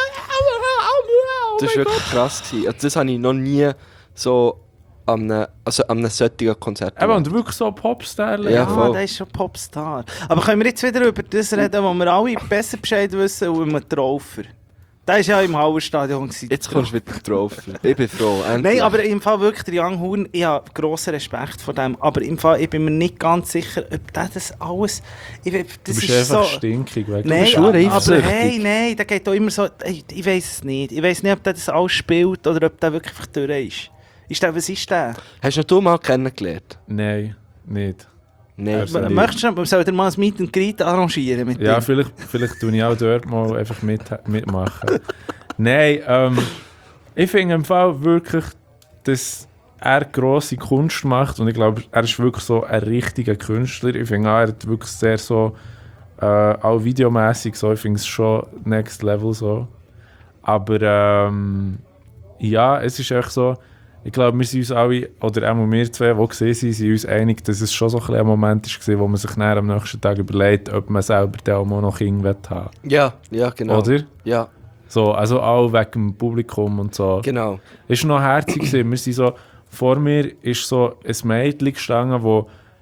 Das war wirklich krass. Gewesen. Also das habe ich noch nie so an einem, also an einem solchen Konzert Eben, gemacht. und wirklich so Popstar. Ja, Ja, voll. der ist schon Popstar. Aber können wir jetzt wieder über das reden, wo wir alle besser Bescheid wissen, und über den Traufer? Der war ja im Hauerstadion. gewesen. Jetzt kommst du wieder drauf. Ich bin froh. Endlich. Nein, aber im Fall wirklich, der Young Horn, ich habe grossen Respekt vor dem. Aber im Fall, ich bin mir nicht ganz sicher, ob der das alles... Ich, das Du bist ist einfach so... stinkig. Wegen Nein, bist schon aber eifersüchtig. hey, nein, der geht doch immer so... Ich, ich weiß es nicht. Ich weiß nicht, ob der das alles spielt oder ob der wirklich einfach durch ist. Ist der, was ist der? Hast du ihn mal kennengelernt? Nein, nicht. Nein. Also M- nicht. Möchtest du, soll dir mal ein Meet and Greet arrangieren mit Ja, dem? vielleicht, vielleicht tue ich auch dort mal einfach mit, mitmachen. Nein, ähm, ich finde im Fall wirklich, dass er grosse Kunst macht und ich glaube, er ist wirklich so ein richtiger Künstler. Ich finde auch, er hat wirklich sehr so, äh, auch videomäßig so, ich finde es schon next level so. Aber ähm, ja, es ist echt so, ich glaube, wir sind uns alle, oder auch wir zwei, die gesehen sind, sind uns einig, dass es schon so ein, bisschen ein Moment war, wo man sich dann am nächsten Tag überlegt, ob man selber dann auch mal noch Kinder haben will. Ja, ja, genau. Oder? Ja, So, also auch wegen dem Publikum und so. genau. Es war noch herzig. gewesen. Wir sind so, vor mir ist so ein Mädchen gestanden, das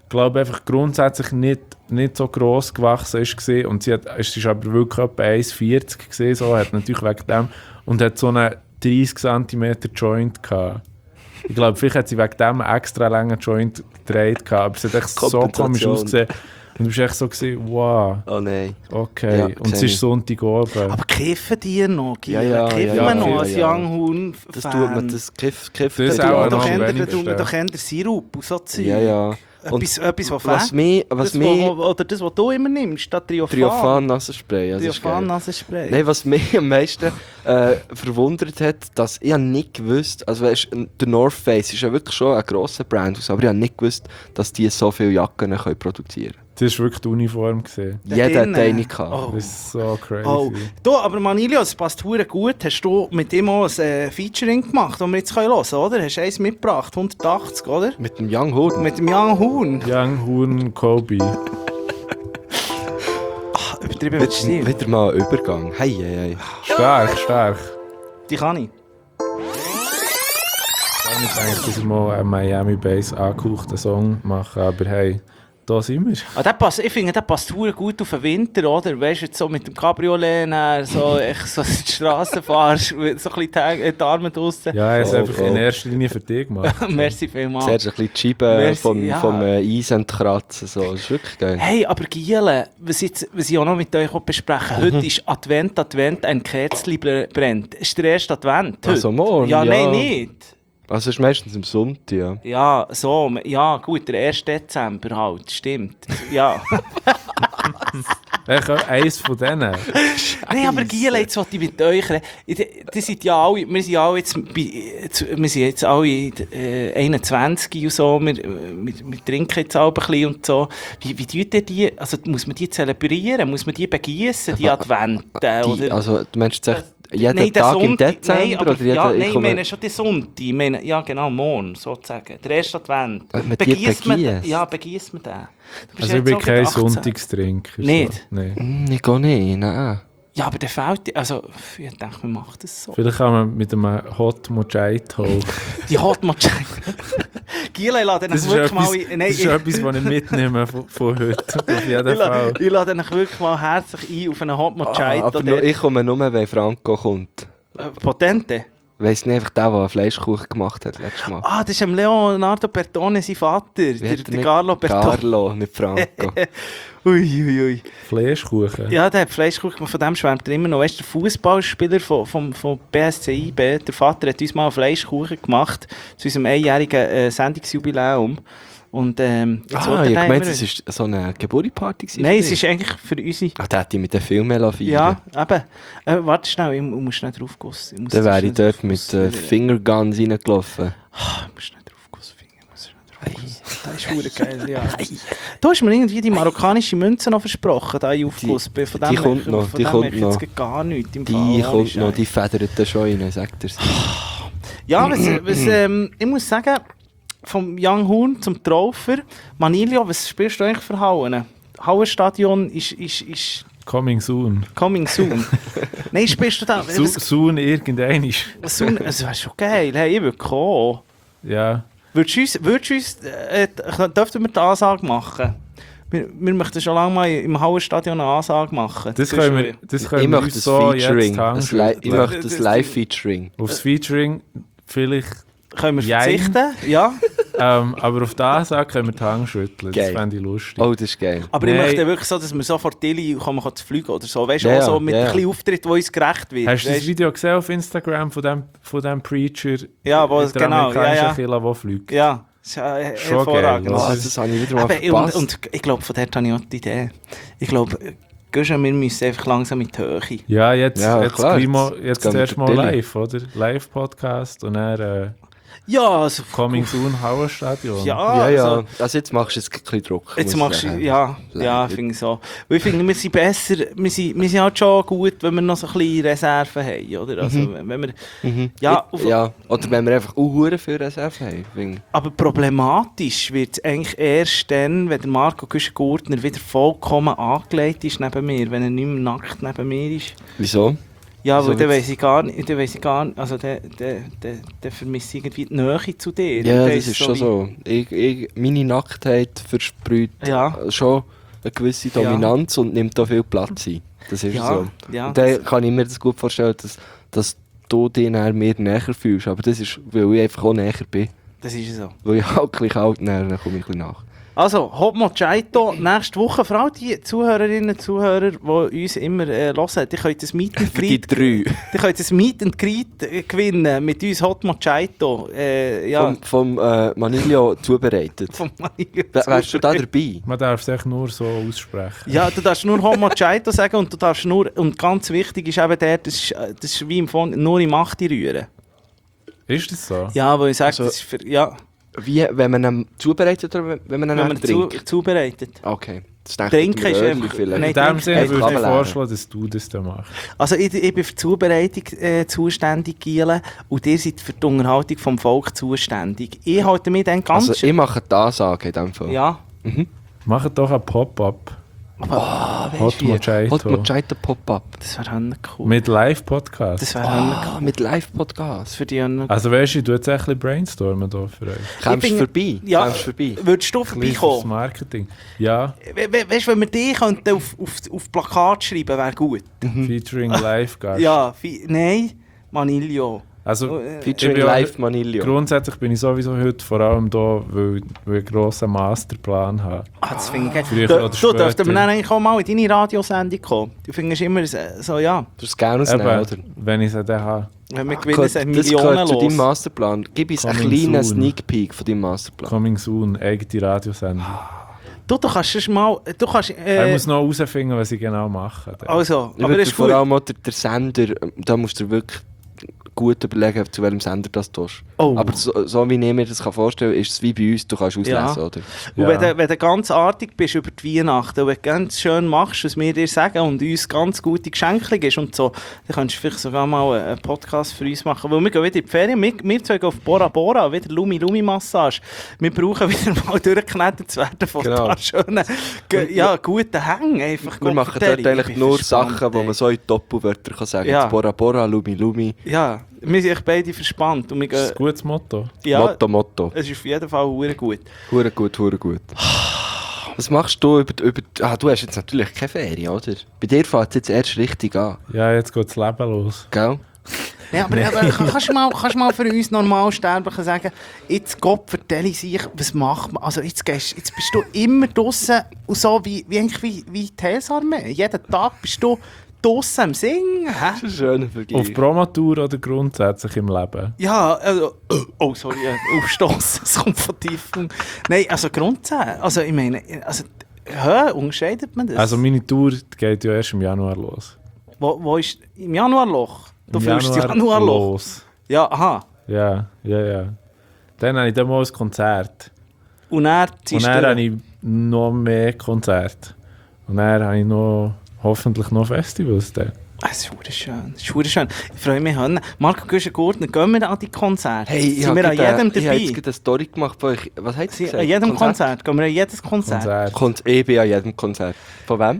glaube einfach grundsätzlich nicht, nicht so gross gewachsen ist gewesen. Und sie hat, es ist aber wirklich etwa eins Komma vierzig gesehen, so hat natürlich wegen dem und hat so einen dreißig Zentimeter Joint gehabt. Ich glaube, vielleicht hat sie wegen dem einen extra langen Joint gedreht gehabt, aber es hat echt so komisch ausgesehen. Und du bist echt so gesehen, wow. Oh nein. Okay, Ja, und es ist Sonntagabend. Aber kiffen die noch? Ja, ja, kiffen ja, wir ja, noch ja, als ja. Young Horn Das tut man, das Kiff, Kiff, Das Da auch tun wir noch doch am eher- da wenigsten. tun wir doch eher Sirup und so Zeug. Ja, ja. Und Etwas, etwas, was was fehlt. mich, was Das, mich, wo, oder das, was du immer nimmst, das Triophan. Triophan-Nasenspray, ja, das ist geil. Triophan-Nasenspray. Nein, was mich am meisten äh, verwundert hat, dass ich nicht gewusst, also weißt, der North Face ist ja wirklich schon ein grosser Brand, aber ich habe nicht gewusst, dass die so viele Jacken können produzieren können. Das war wirklich die Uniform gesehen. Da Jeder hat drinnen. eine gehabt. Oh. Das ist so crazy. Oh. Du, aber Manilio, das passt verdammt gut. Hast du mit ihm auch ein äh, Featuring gemacht, das wir jetzt hören können, oder? Hast du eins mitgebracht, hundertachtzig, oder? Mit dem Young Hood. Mit dem Young Horn. Young Horn Kobe. Ach, übertrieben wird es Wieder, nicht. wieder mal ein Übergang. Hey, hey, hey. Stark, stark. Die kann ich. Ich habe nicht gedacht, dass wir mal einen Miami Bass angehauchten Song machen, aber hey, da sind wir. Ah, der passt, ich finde, der passt verdammt gut auf den Winter, oder? Weißt du, jetzt so mit dem Cabriolet, dann so, echt so die Straße fahrst, mit so ein bisschen die Hänge- die Arme draussen. Ja, er hat es Oh, einfach oh. in erster Linie für dich gemacht. Merci vielmals. Zuerst ein bisschen die Scheibe Merci, vom, ja. vom äh, Eis entkratzen. So. Das ist wirklich geil. Hey, aber Giele, was, jetzt, was ich auch noch mit euch besprechen Mhm. heute ist Advent, Advent, ein Kerzchen brennt. Ist der erste Advent heute? Also morgen, Ja, ja. nein, nicht. Also es ist meistens am Sonntag, ja. Ja, so, ja gut, der erste Dezember halt, stimmt. Ja. Ich habe eins von denen. Nein, aber Giele, jetzt wollte ich mit euch reden. Ich- Die sind ja alle, wir sind ja alle jetzt, bei, jetzt, wir sind jetzt alle äh, einundzwanzig und so, wir, wir, wir trinken jetzt alle ein bisschen und so. Wie, wie tut ihr die, also muss man die zelebrieren, muss man die begießen, die Advente? Die, oder? also du meinst jetzt echt jeden Nein, der Tag im Sonntag- Dezember? nein, aber, oder jeden, ja, nein, ich komme- meine schon den Sonntag. Ich meine, ja genau, morgen sozusagen. Der erste Advent. Äh, mit dir Begießt man- begießt? Ja, begießt man den. Du bist Also ich jetzt bin auch kein gerade achtzehn. Sonntagstrinker. so. Nicht? Nein. Hm, ich gehe nicht, nein. Ja, aber der fehlt, also ich denke, man macht das so. Vielleicht kann man mit einem Hot Mojito. Die Hot Mojito. Giele, ich lade Das dich ist wirklich etwas, mal... in- Nein, das ist etwas, was ich mitnehme von, von heute. Auf jeden ich, Fall. lade, ich lade dich wirklich mal herzlich ein auf einen Hot Mojito. Ah, aber der- nur, ich komme nur, wenn Franco kommt. äh, Potente. Weiss nicht, einfach der, der einen Fleischkuchen gemacht hat letztes Mal. Ah, das ist dem Leonardo Bertone, sein Vater. Der, Wie hat er der nicht- Carlo Bertone. Carlo, nicht Franco. Ui, ui, ui. Fleischkuchen. Ja, der hat Fleischkuchen, von dem schwärmt er immer noch. Weißt du, der Fußballspieler von, von, von B S C I B, der Vater hat uns mal einen Fleischkuchen gemacht zu unserem einjährigen äh, Sendungsjubiläum. Und ähm, jetzt Ah, wollte ich er gemeint, immer- es war so eine Geburtstagsparty. gewesen Nein, für es dich. ist eigentlich für unsere... Ach, der hätte ich mit den Filmen feiern. Ja, eben. Äh, warte schnell, ich, ich muss schnell drauf gussen. muss Dann wäre schnell ich dort drauf mit gussen. äh, Fingerguns reingelaufen. Ah, ich muss schnell drauf gussen, Finger, ich muss schnell drauf gussen. Das ist verdammt geil, ja. Du hast mir irgendwie die marokkanische Münze noch versprochen, da ich aufgussen bin. Von die dem kommt habe ich- noch, von die dem kommt habe ich noch. jetzt gar nichts im Die Fall, ohne kommt noch, Scheiß. die federt dann schon rein, sagt er. Ja, was, was, ähm, ich muss sagen, vom Young Horn zum Traufer, Manilio, was spielst du eigentlich für Hauen? Hauenstadion ist, ist, ist Coming soon. coming soon. Nein, spielst du da? So, Was, soon irgendein. was, soon, das wäre schon geil, hey, ich würde kommen. Ja. Würdest du uns, würdest du uns äh, dürften wir die Ansage machen? Wir, wir möchten schon lange mal im Hauenstadion eine Ansage machen. Das ist können wir, schon- das Ich können wir möchte uns das so jetzt Featuring. ein Li- Ich handschütteln. möchte das Live-Featuring. Aufs Featuring vielleicht, Können wir Jein. verzichten? Ja. ähm, aber auf das auch können wir die Hand schütteln. Das Geil. fände ich lustig. Oh, das ist geil. Aber ich Nein. möchte wirklich so, dass wir sofort Tilly kommen kann zu fliegen oder so. Weißt du, Ja, auch so mit ja. ein bisschen Auftritt, der uns gerecht wird. Hast du das weisst? Video gesehen auf Instagram von dem, von dem Preacher? Ja, wo es- der genau, ja, amerikanische ja. Killer, der fliegt? Ja, das ist ja äh, Schon hervorragend. geil, Oh, ja. das habe ich wieder mal Aber, und, verpasst. und ich glaube, von dort habe ich auch die Idee. Ich glaube, Guschen, wir müssen einfach langsam in die Höhe. Ja, jetzt, Ja, jetzt, klar, gleich mal, jetzt- jetzt jetzt gehen wir erst zu mal Tilly. live, oder? Live-Podcast und dann äh, Ja, also... Coming Soon Hauenstadion. Ja, ja, ja. Also, Also jetzt machst du jetzt ein bisschen Druck. jetzt muss machst ich du... sagen. Ja, ja, finde ich so. Weil ich finde, wir sind besser... Wir sind, wir sind halt schon gut, wenn wir noch so ein bisschen Reserven haben, oder? Also, wenn wir... Mhm. Ja, auf- ja, oder wenn wir einfach auch Huren für Reserve haben. finde ich. Aber problematisch wird es eigentlich erst dann, wenn der Marco Güschen-Gurtner wieder vollkommen angelegt ist neben mir, wenn er nicht mehr nackt neben mir ist. Wieso? Ja, So weil dann wird's- weiss ich gar nicht, dann weiss ich gar nicht, also dann, dann, dann, dann vermisse ich irgendwie die Nähe zu dir. Ja, Und dann das ist es schon wie- so. Ich, ich, meine Nacktheit versprüht Ja. schon eine gewisse Dominanz und nimmt da viel Platz ein. Das ist Ja, so. ja, und dann das- kann ich mir das gut vorstellen, dass, dass du dich dann mir näher fühlst. Aber das ist, weil ich einfach auch näher bin. Das ist so. Weil ich halt gleich alt näher, dann komme ich ein bisschen nach. Also, Hot Mojito, nächste Woche, vor allem die Zuhörerinnen und Zuhörer, die uns immer äh, hören, die können das Meet and Für die Greet, drei. die können das Meet and Greet äh, gewinnen mit uns Hot Mojito. Äh, ja, Vom, vom äh, Manilio zubereitet. vom Mario W- Wärst du da dabei? Man darf es echt nur so aussprechen. Ja, du darfst nur Hot Mojito sagen und du darfst nur, und ganz wichtig ist eben der, das ist, äh, das ist wie im Fond, nur im Achte rühren. Ist das so? Ja, aber ich sage, Also- das ist für, ja, Wie, wenn man ihn zubereitet oder wenn man ihn wenn dann man zu, trinkt? zubereitet. Okay. Das denke Trinken ich ist mir einfach- vielleicht. Nein, In dem trinken- Sinne Einfach würde ich runterleeren. vorschlagen, dass du das dann machst. Also ich, ich bin für die Zubereitung äh, zuständig, Giele, und ihr seid für die Unterhaltung vom Volk zuständig. Ich halte mich dann ganz... Also ich mache die Ansage in dem Fall. ja, Mach doch ein Pop-up. aber Hot Mojito. Hot Mojito Pop-Up. das wäre hölle cool. Mit Live-Podcast. Das wäre hölle Ah, cool. mit Das Live-Podcast. würde ich hölle Also weißt du, ich tue jetzt ein bisschen brainstormen hier für euch. Kommst Ich du bin- vorbei? Ja. Kommst du vorbei? Würdest du Ein bisschen fürs vorbeikommen? Marketing. Ja, We we weißt du, wenn wir dich könnten auf, auf, auf Plakat schreiben, wäre gut. featuring Live-Gast. Ja, fi- nein, Manilio. Also, Äh, Featuring Ich bin auch- Live Manilio. grundsätzlich bin ich sowieso heute vor allem da, weil, weil ich einen grossen Masterplan habe. Ah, das finde ich geil. Früher Du, oder du später. dürften wir dann eigentlich auch mal in deine Radiosendung kommen. Du findest immer so, so ja, Du hast gerne rausnehmen, oder? Eben, wenn ich es dann habe. wenn wir Ah, gewinnen, gehört- sind das Millionen gehört zu deinem los. Masterplan. Gib uns einen Coming kleinen soon. Sneak Peek von deinem Masterplan. Coming soon, eigene Radiosendung. Du, du kannst schon mal, du kannst, Er äh, muss noch herausfinden, was ich genau mache. dann. also, Ich aber würde das ist vor gut. allem auch der, der Sender, da musst du wirklich gut überlegen, zu welchem Sender das tust. Oh. Aber so, so wie ich mir das vorstellen kann, ist es wie bei uns, du kannst auslesen, Ja. oder? Und Ja. wenn, du, wenn du ganz artig bist über die Weihnachten und wenn du ganz schön machst, was wir dir sagen und uns ganz gute Geschenke gibst und so, dann kannst du vielleicht sogar mal einen Podcast für uns machen. Weil wir gehen wieder in die Ferien, wir, wir zwei gehen auf Bora Bora, wieder Lumi-Lumi-Massage. Wir brauchen wieder mal durchgeknetet zu werden von Genau. ein paar schönen, ge- ja, guten Hängen. Einfach Wir machen dort Gottverdeli. eigentlich Ich bin nur verspannt, Sachen, die ey. man so in Doppelwörter kann sagen Ja. kann. Bora Bora, Lumi Lumi, Ja, wir sind echt beide verspannt. Und wir Das ist ein gehen, gutes Motto. ja, Motto, Motto. es ist auf jeden Fall hure gut. Hure gut, hure gut. Was machst du über, über... Ah, du hast jetzt natürlich keine Ferien, oder? Bei dir fängt es jetzt erst richtig an, Ja, jetzt geht das Leben los. gell? Ja, aber, aber kann- kannst du mal, kannst du mal für uns Normalsterblichen sagen, jetzt Gott vertelle ich sich, was macht man? Also jetzt, gehst, jetzt bist du immer draussen und so wie, wie, eigentlich wie, wie die Heilsarmee. Jeden Tag bist du draussen am Singen. Hä? Das ist ein schöner Vergleich. Auf Promotour oder grundsätzlich im Leben? Ja, also, oh sorry, äh, Aufstoß, es kommt von tief. Nein, also grundsätzlich, also ich meine, also, hä, unterscheidet man das? Also meine Tour geht ja erst im Januar los. wo, wo ist, im Januarloch? Du Im fühlst das Januarloch? los. Ja, aha. Ja, ja, ja. Dann habe ich dann mal ein Konzert. Und dann Und ziehst dann du... habe ich noch mehr Konzerte. Und dann habe ich noch, hoffentlich noch Festivals. Dann. Ah, es ist verdammt schön, es ist verdammt schön. Ich freue mich. Hanna. Marco Güschen-Gurtner, gehen wir an die Konzerte? Hey, ich Sind habe wir an gerade, jedem ich habe jetzt dabei? gerade eine Story gemacht von euch. Was habt ihr Sie, gesagt? an jedem Konzert? Gehen wir an jedes Konzert? Konzert. Konz ich bin an jedem Konzert. Von wem?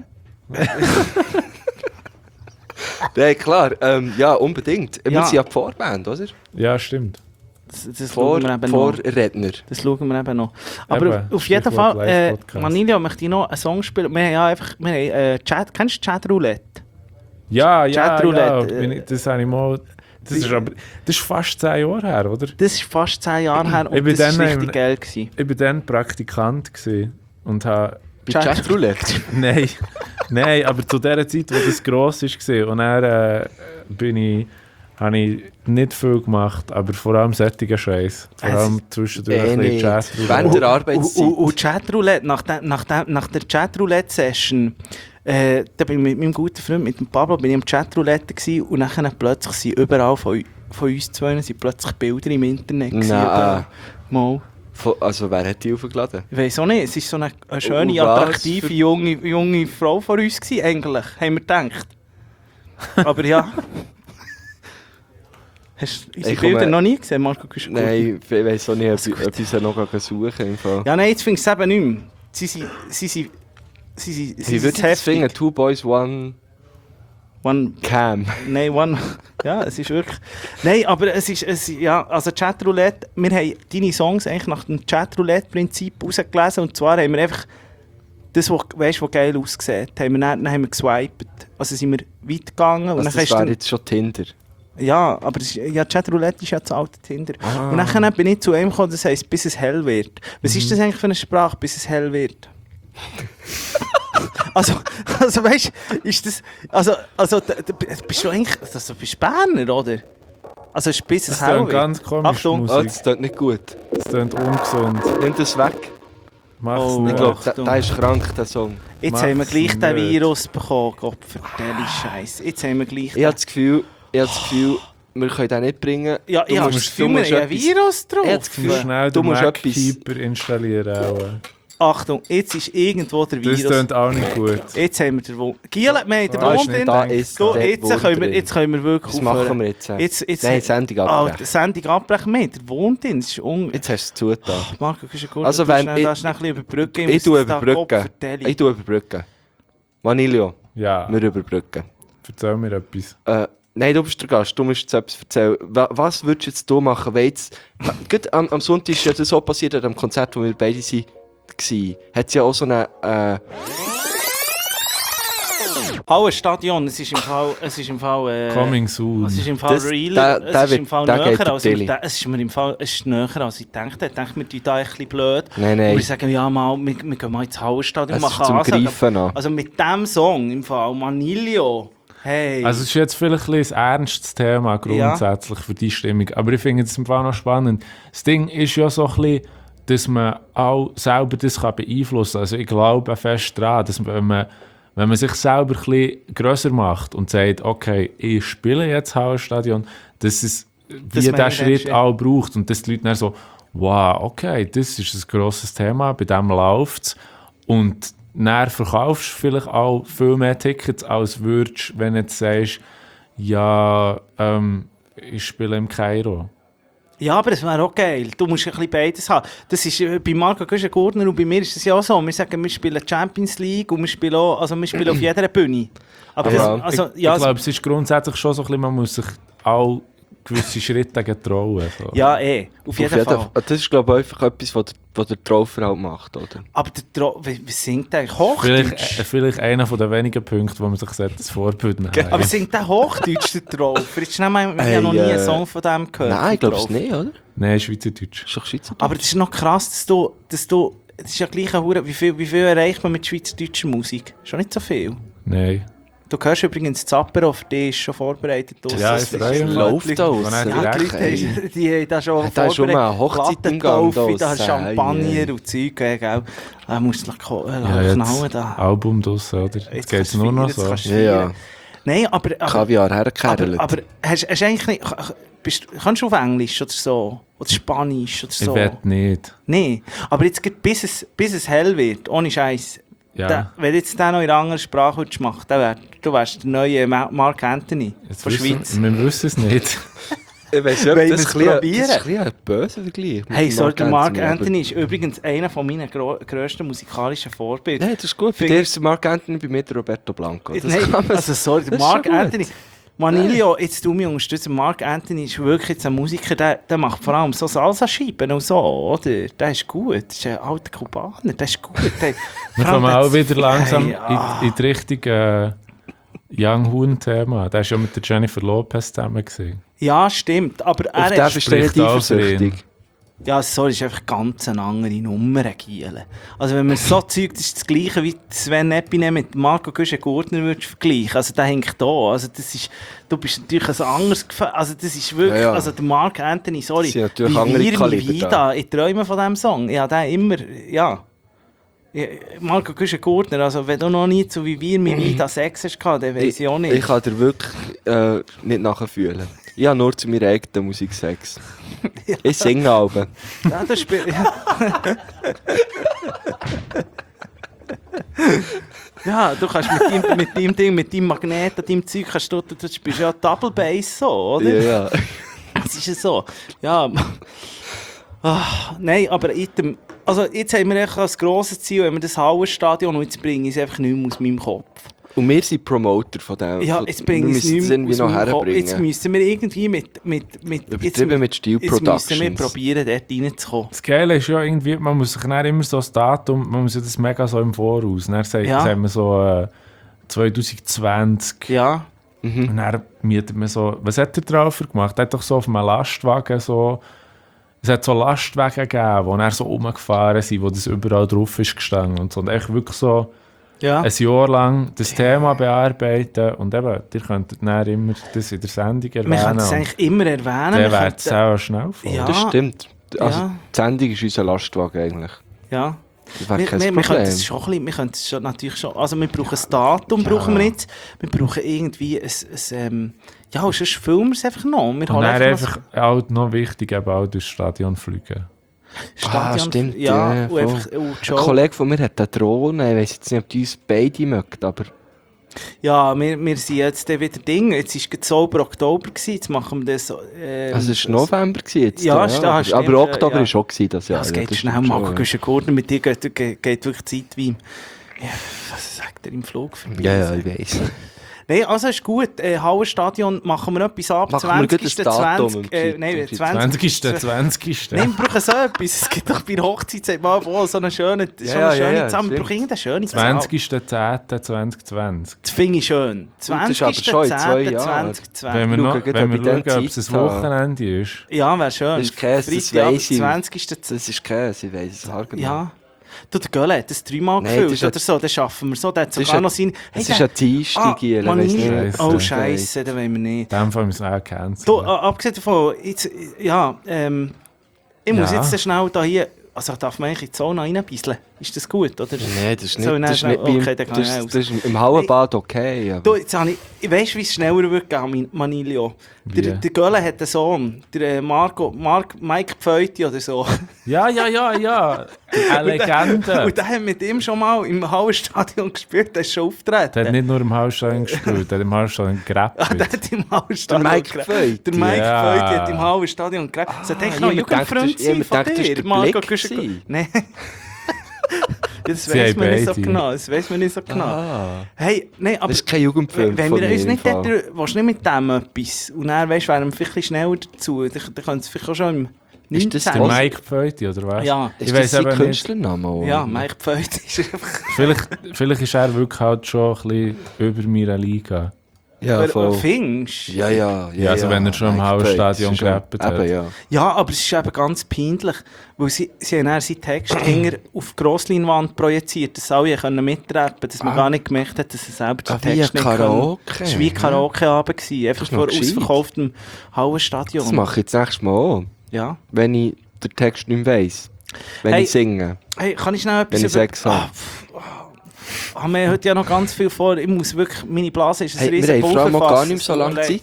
Nein, klar. Ähm, ja, unbedingt. Wir Ja. sind ja die Vorband, oder? Ja, stimmt. Das, das Vor, schauen wir eben noch. Vorredner. Das schauen wir eben noch. Aber Eben, auf, auf jeden Stichwort Fall, äh, Live-Podcast. Manilio, möchte ich noch einen Song spielen. Wir haben ja einfach, wir haben, äh, Chat, kennst du Chatroulette? Ja, ja, ja. Chatroulette, Bin ich, das habe ich mal... Das ist, aber, das ist fast zehn Jahre her, oder? Das ist fast zehn Jahre her Ich und bin das war dann richtig im- geil gewesen. Ich war dann Praktikant gewesen und habe... Bei Chat- Chatroulette. Nein, nein, aber zu der Zeit, wo das gross war. Und dann äh, bin ich, habe ich nicht viel gemacht, aber vor allem sättigen Scheiß. Vor Es- allem zwischendurch Eh ein nicht. bisschen Jazz. Während der Und, Arbeitszeit. und, und Chatroulette, nach, der, nach, der, nach der Chatroulette-Session, äh, da bin ich mit meinem guten Freund, mit dem Pablo, bin ich am Chatroulette gewesen, und dann plötzlich sind überall von, von uns zwei sind plötzlich Bilder im Internet gewesen, Nein. überall. Mal. Von, also wer hat die aufgeladen? Ich weiss auch nicht, es war so eine, eine schöne, Und was attraktive für- junge, junge Frau von uns gewesen, eigentlich, haben wir gedacht. Aber ja. Hast du unsere Ich komme- Bilder noch nie gesehen, Marco? Gusch- Nein, ich weiß auch nicht, Also ob, ob ich sie noch suchen kann. Im Fall. Ja, nein, jetzt finde ich es eben nicht mehr. Sie sind... Sie sind... Sie sind... Sie Wie sind würde ich das heftig. finden? Two Boys, One... One, Cam. nein, One... Ja, es ist wirklich... Nein, aber es ist... Es, ja, also Chatroulette... Wir haben deine Songs eigentlich nach dem Chatroulette-Prinzip rausgelesen. Und zwar haben wir einfach... Das, was, weißt, was geil aussieht, haben wir dann, dann haben wir geswiped. Also sind wir weit gegangen. Und Also dann das hast du wäre dann- jetzt schon Tinder. Ja, aber es ist, ja, Chatroulette ist ja das alte Tinder. Ah. Und dann bin ich zu ihm gekommen, das heisst, bis es hell wird. Was ist das eigentlich für eine Sprache, bis es hell wird? also, also weißt du, ist das... Also, also da, da, bist du eigentlich... Also, bist du Berner, oder? Also, ist bis es Das hell klingt wird. ganz komisch, Achtung. Musik. Oh, das klingt nicht gut. Das klingt ungesund. Nimm das weg. Mach's Oh, nicht. Ich glaube, der, Achtung. der ist krank, der Song. Jetzt Mach's haben wir gleich den nicht. Virus bekommen. Gott, vertelle Scheiße. Jetzt haben wir gleich... Ich habe das Gefühl, ich habe das Gefühl, wir können den nicht bringen. ja, Du ich habe musst- das du Gefühl, wir musst haben ein etwas- Virus drauf. Ich habe das Gefühl, Schnell du den musst etwas... Mac-Keeper installieren. Auch. Achtung, jetzt ist irgendwo der Das Virus. klingt auch nicht gut. Jetzt haben wir den Wund. Giel, wir haben den Ah, ist Wund nicht in. Da ist So, der jetzt, Wurm können wir, drin. jetzt können wir wirklich Was machen aufhören. wir jetzt? Jetzt, jetzt, Nein, Sendung Ah, abbrechen. die Sendung abbrechen. Wir haben den Wund in. Das ist un... Jetzt hast du es zugetan. Marco, kannst du gut... Also du wenn schnell, ich- da schnell ein bisschen überbrücken. Ich muss tue jetzt da überbrücken. Kopf vertellen. Ich tue überbrücken. Vanillo, Ja, wir überbrücken. erzähl mir etwas. Äh, nein, du bist der Gast, du musst jetzt etwas erzählen. Wa- Was würdest du jetzt du machen, wenn jetzt... Gerade am, am Sonntag ist ja das so passiert, an dem Konzert, wo wir beide waren, hat es ja auch so eine... Äh, Hallo, Stadion. Es ist im Fall... Es ist im Fall... Äh, Coming soon. Es ist im Fall Das- real. der- es der ist wird- im Fall der geht näher der als ich, Tilly. da- es ist mir im Fall es ist näher als ich dachte. Ich dachte, wir tun da ein bisschen blöd. Nein, nein. Und wir sagen, ja mal, wir, wir gehen mal ins Hallenstadion Es machen ist zum Ansage. Greifen an. Also mit diesem Song im Fall Manilio. Hey. Also es ist jetzt vielleicht ein bisschen ein ernstes Thema grundsätzlich für die Stimmung, aber ich finde es im Fall noch spannend. Das Ding ist ja so ein bisschen, dass man auch selber das kann beeinflussen kann. Also ich glaube fest daran, dass man, wenn man, wenn man sich selber ein bisschen grösser macht und sagt, okay, ich spiele jetzt Hallenstadion, dass es Das wie meine der ich Schritt dann, ja. auch braucht und dass die Leute dann so, wow, okay, das ist ein grosses Thema, bei dem läuft es. Und dann verkaufst du vielleicht auch viel mehr Tickets, als würdest, wenn du jetzt sagst, ja, ähm, ich spiele im Kairo. Ja, aber es wäre auch geil. Du musst ein bisschen beides haben. Das ist äh, bei Marco Güschen-Gurtner und bei mir ist das ja auch so. Wir sagen, wir spielen Champions League und wir spielen, auch, also wir spielen auf jeder Bühne. Aber Ja. das, also, ich ja, ich glaube, es ist grundsätzlich schon so ein bisschen, man muss sich auch gewisse Schritte getrauen. So. ja, eh, auf auf jeden jeden Fall. Fall. Das ist, glaube ich, einfach etwas, was der, was der Traufer halt macht, oder? Aber der Tro wie, wie singt der? Vielleicht, Hochdeutsch? äh, vielleicht einer von den wenigen Punkte, wo man sich das Vorbild nehmen sollte. Aber singt der Hochdeutsch, der Traufer? Jetzt schnell mal, ich habe Hey, noch nie äh, einen Song von dem gehört. Nein, ich vom glaube es Traufer. nicht, oder? Nein, Schweizerdeutsch. Das ist doch Schweizerdeutsch. Aber das ist noch krass, dass du, dass du das ist ja gleich ein Hure, wie viel, wie viel erreicht man mit schweizerdeutscher Musik? Schon nicht so viel. Nein. Du hörst übrigens das Zapero, für dich ist schon vorbereitet. Ja, ich Das freue ist- mich. Läuft da Wann aus. hat Ja, die Recht, Leute ey. haben- die haben da schon Da ist schon mal eine Hochzeit im Gang, Lattenkaufe, da das, Champagner äh, und Zeug, äh, gell. Da musst du ko- äh, Ja, knallen jetzt da. Album draussen, oder? Jetzt, Jetzt geht es kannst du nur noch feiern, jetzt so. kannst du Ja, ja. feiern. Nein, aber... aber Kaviar aber, hergekerlt. aber hast, hast du eigentlich nicht... Bist, kannst du auf Englisch oder so? Oder Spanisch oder Ich so? will nicht. Nein, aber jetzt geht, bis es, bis es hell wird, ohne Scheiß. Ja. Da, wenn du jetzt den noch in einer anderen Sprache würdest machen, dann wär, du wärst der neue Ma- Mark Anthony Jetzt von der wissen, Schweiz. wir wissen es nicht. Ich weiss nicht, Wollen das wir ist es ein bisschen- probieren? das ist ein bisschen ein böser Vergleich. mit Hey, sorry, der Mark aber- Anthony ist übrigens einer von meinen gro- grössten musikalischen Vorbilder. Nein, das ist gut. Bei Finde- dir ist der Mark Anthony, bei mir der Roberto Blanco. Das Nein, kann man also sorry, der das ist Mark schon gut. Anthony. Manilio, jetzt du mich unterstützen. Mark Anthony ist wirklich jetzt ein Musiker, der, der macht vor allem so Salsa-Scheiben und so, oder? Der ist gut. Das ist ein alter Kubaner, der ist gut. Der, Wir kommen auch wieder langsam Hey, ah. in, in die Richtung äh, Young Hoon-Thema. Der war ja mit der Jennifer Lopez zusammen. Gewesen. Ja, stimmt. Aber Auf er den ist... bist du nicht spricht auch für ihn. eifersüchtig. Ja, sorry, ist einfach ganz eine andere Nummer, Giele. Also wenn man so Zeug, das ist das Gleiche wie Sven Epine mit Marco Güschen-Gurtner würdest vergleichen. Also der hängt da. Also das ist, du bist natürlich ein anderes Gefühl. Also das ist wirklich, Ja, ja. also der Mark Anthony, sorry. Das sind natürlich wie andere wir, Kaliber wie da. da. Ich träume von diesem Song. Ich habe den immer, ja. Ja, Marco Güschen-Gurtner, also wenn du noch nie so wie wir mit Vida Sex hast, dann weiss ich auch nicht. Ich kann dir wirklich äh, nicht nachfühlen. Ich habe nur zu meiner eigenen Musik Sex. Ich singe aber. Ja, das spielt... Ja. Ja, du kannst mit deinem, mit deinem Ding, mit deinem Magnet, deinem Zeug, kannst du, du spielst ja Double Bass so, oder? Ja, ja. Das ist ja so. Ja. Ah, nein, aber in dem, also jetzt haben wir echt als grosses Ziel, wenn wir das Hallenstadion, und jetzt bringe ich es einfach nicht mehr aus meinem Kopf. Und wir sind Promoter von dem. Ja, von, jetzt bringen wir wir es müssen nicht es mehr irgendwie aus noch dem Kopf. herbringen. Jetzt müssen wir irgendwie mit... mit, mit Übertrieben jetzt, mit Steel Jetzt müssen wir Productions. probieren, dort reinzukommen. Das Geile ist ja irgendwie, man muss sich dann immer so das Datum, man muss ja das mega so im Voraus. Dann sagt, Ja. sagen wir so äh, zwanzig zwanzig. Ja. Und dann mietet man so, was hat er drauf gemacht? Er hat doch so auf einem Lastwagen so, es hat so Lastwagen gegeben, wo er so rumgefahren sind, wo das überall drauf ist gestanden und so. Und echt wirklich so Ja. ein Jahr lang das Thema bearbeiten und eben, ihr könntet dann immer das in der Sendung erwähnen. Wir können es eigentlich immer erwähnen. Der Wir wird könnten- sehr schnell voll. Ja. Das stimmt. Also, Ja. die Sendung ist unser Lastwagen eigentlich. Ja. Das wäre Wir, kein wir, wir können Problem. es schon ein bisschen, wir können es schon natürlich schon, also wir brauchen ein Datum, brauchen wir nicht. Wir brauchen irgendwie ein, ein ähm, ja, sonst filmen wir es einfach noch. Wir Und holen dann einfach einfach auch noch wichtig, eben auch durchs Stadion fliegen. noch Ah, Stadion. stimmt, Ja, ja, und voll. einfach, und die Show. Ein Kollege von mir hat eine Drohne. Ich weiss jetzt nicht, ob die uns beide mögt, aber Ja, wir, wir sind jetzt dann wieder Ding. Jetzt war es sauber Oktober, gewesen, jetzt machen wir das... Ähm, also es war November gewesen jetzt. Ja, ja. stimmt, aber, stimmt, aber Oktober ja. war schon gewesen, das Jahr. Ja, es Ja, geht das schnell, stimmt Marco schon, Güschen-Gurtner, mit dir geht, geht, geht wirklich Zeit wie im... Ja, was sagt er im Flug vorbei? Ja, ja, ich weiss. Nein, also ist gut. Äh, Hallenstadion machen wir etwas ab. Machen wir gleich zwanzigsten ein Datum zwanzig, im äh, Zeit- nein, im Zeit- zwanzig. zwanzigsten zwanzigsten Nein, wir brauchen so etwas. Es gibt doch bei der Hochzeit mal wo so eine schöne, so eine ja, schöne ja, Zahl. Wir stimmt. brauchen irgendeine schöne Zahl. zwanzigsten zehnten zweitausendzwanzig. Das finde ich schön. das ist aber schon in zwei Jahren. Wenn wir, Schauen, noch, gerade, wenn wir ob ich dann schauen, ob es Zeit ein Wochenende ist. Ja, wäre schön. Das ist Käse, das Freitag, weiss ich. zwanzigsten Das ist Käse, ich weiss es haargenau. Ja. Du, der Gölle hat das dreimal Nein, gefüllt das ist oder ein- so. Das schaffen wir so. Der hat Das ist sogar ein- noch sein... Es Hey, ist der- ein Dienstag hier, ich Mann, weiss ich- nicht. Oh, Scheisse. Scheisse, das wollen wir nicht. In dem Fall müssen wir auch canceln. Du, äh, abgesehen davon, jetzt, ja, ähm, ich muss Ja. jetzt schnell da hier, also darf man eigentlich in die Zone reinbisseln? Ist das gut, oder? Nein, das ist nicht, So, nein, das ist nein, nicht wie okay, im, dann kann das, ich ist- raus. das ist im Hallenbad okay. Aber Du, jetzt habe ich, ich weiss, wie es schneller wird gehen, Manilio. Der, Wie? der Gölle hat einen Sohn, der äh, Marco, Mark, Mike Pfeuti oder so. Ja, ja, ja, ja. Eine Legende. Und der hat mit ihm schon mal im Hallenstadion gespielt, der ist schon auftreten. Der hat nicht nur im Hausstadion gespielt, der hat im Hausstadion Ah, der gerappt. hat im Hallenstadion Der Mike gerappt. Pfeuti? Der Mike Ja. Pfeuti hat im Hallenstadion gerappt. Das hat eigentlich noch ein ich hab gedacht, Jugendfreund das- ich hab sein von gedacht, das war dir, der Marco Blick Güschen. gewesen. Nein. Das Sie weiss haben man nicht so beide. genau. Das weiss man nicht so genau. Ah, Hey, nein, aber das ist kein Jugendfilm wenn von wir mir uns im nicht Fall. dort, willst du nicht mit dem etwas? Und dann, weißt du, wären wir vielleicht ein bisschen schneller dazu. Dann, dann können es vielleicht auch schon im Ist das neunzehnten. Der Mike Pfeuti, oder was? Ja. Ich Ist weiss das sein aber nicht. Künstlername? auch? Ja, Mike Pfeuti ist einfach... Vielleicht, vielleicht ist er wirklich halt schon ein bisschen über meiner Liga. Ja, Aber, voll. Findest? Ja, ja, ja. Ja, also wenn er schon im Mike Hallenstadion Pfeuti, das ist gerappt schon- hat. Eben, ja. Ja, aber es ist eben ganz peinlich, weil sie, sie haben dann seinen Text hinter auf die Grossleinwand projiziert, dass alle können mitrappen, dass man Ah. gar nicht gemerkt hat, dass er selber den Ah, wie Text ein nicht kann. Karaoke, Es war wie ja. Karaoke-Abend, gewesen, einfach ist noch vor gescheit. ausverkauftem Hallenstadion. Das mache ich jetzt nächstes Mal auch, Ja. wenn ich den Text nicht mehr weiss. Wenn Hey. ich singe. Hey, kann ich schnell etwas Wenn ich Sex habe. Ah, pff, ah, wir haben heute ja noch ganz viel vor. Ich muss wirklich... Meine Blase ist ein Hey, riesen wir haben vor allem auch Pulverfass. gar nicht mehr so lange Zeit.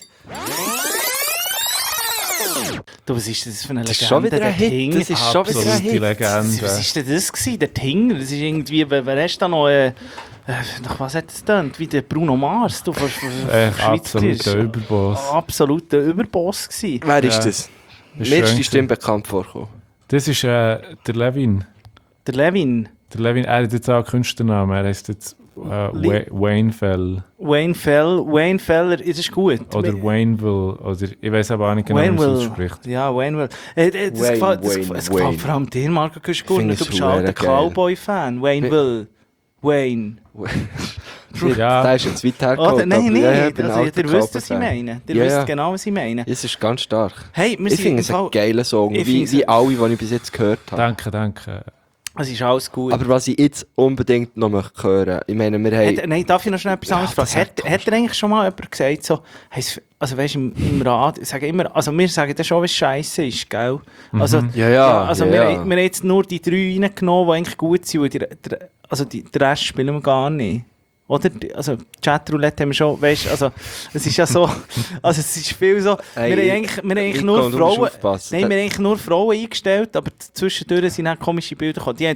Du, was ist das für eine Legende? Das ist schon wieder ein der Hit. Hinger? Das ist schon wieder ein Absolute Hit. Legende. Was war denn das gewesen? Der Tinger? Das ist irgendwie... Wer, wer hast da noch... Äh, äh, nach was hat das denn? Wie der Bruno Mars? Du, von, von, von Äh, Schweizer absoluter Überboss. Absoluter Überboss gewesen. Wer ist Ja. das? Ist Mir ist schön die Stimme bekannt vorgekommen. Das ist äh, der Levin. Der Levin. Der Levin, er hat jetzt auch einen Künstlernamen. Er heißt jetzt äh, Li- Wa- Wayne Fell. Wayne Fell. Wayne Feller, das ist gut. Oder Wayneville. Oder ich weiß aber auch nicht genau, wie man es Wayneville. ausspricht. Ja, Wayneville. Äh, äh, das Wayne, gefällt, das, Wayne, gefällt- es Wayne. gefällt vor allem dir, Marco Güschen-Gurtner. Finde Du es bist halt ein verdammt geil. Cowboy-Fan. Wayneville. Wayne. Ja. Der ist jetzt weit hergeholt. Oder? Nein, aber nein. ja, ja, ich bin also, alter ihr wisst, was ich Cowboy-Fan. meine. Ihr Ja, wisst ja. genau, was ich meine. Es ist ganz stark. Hey, wir Ich sind finde im es einen Fall... geilen Song, Ich wie, finde wie es- alle, die ich bis jetzt gehört habe. Danke, danke. Es ist alles gut. Aber was ich jetzt unbedingt noch möchte hören, ich meine, wir haben... Hat, nein, darf ich noch schnell etwas Ja, anderes das fragen? sag Hat, hat er eigentlich schon mal jemand gesagt, so, hey, es- also weißt du, im, im Rat, sagen immer, also wir sagen das schon, was scheiße ist, gell? Also, Ja, ja, also ja, wir, ja. wir haben jetzt nur die drei reingenommen, die eigentlich gut sind, und die, der, also die, den Rest spielen wir gar nicht. Oder? Also Chatroulette haben wir schon, weißt du, also es ist ja so, also es ist viel so, Hey, wir haben eigentlich, wir haben eigentlich Nico, nur du musst Frauen, aufpassen. nein, wir haben eigentlich nur Frauen eingestellt, aber zwischendurch sind dann komische Bilder gekommen. Die haben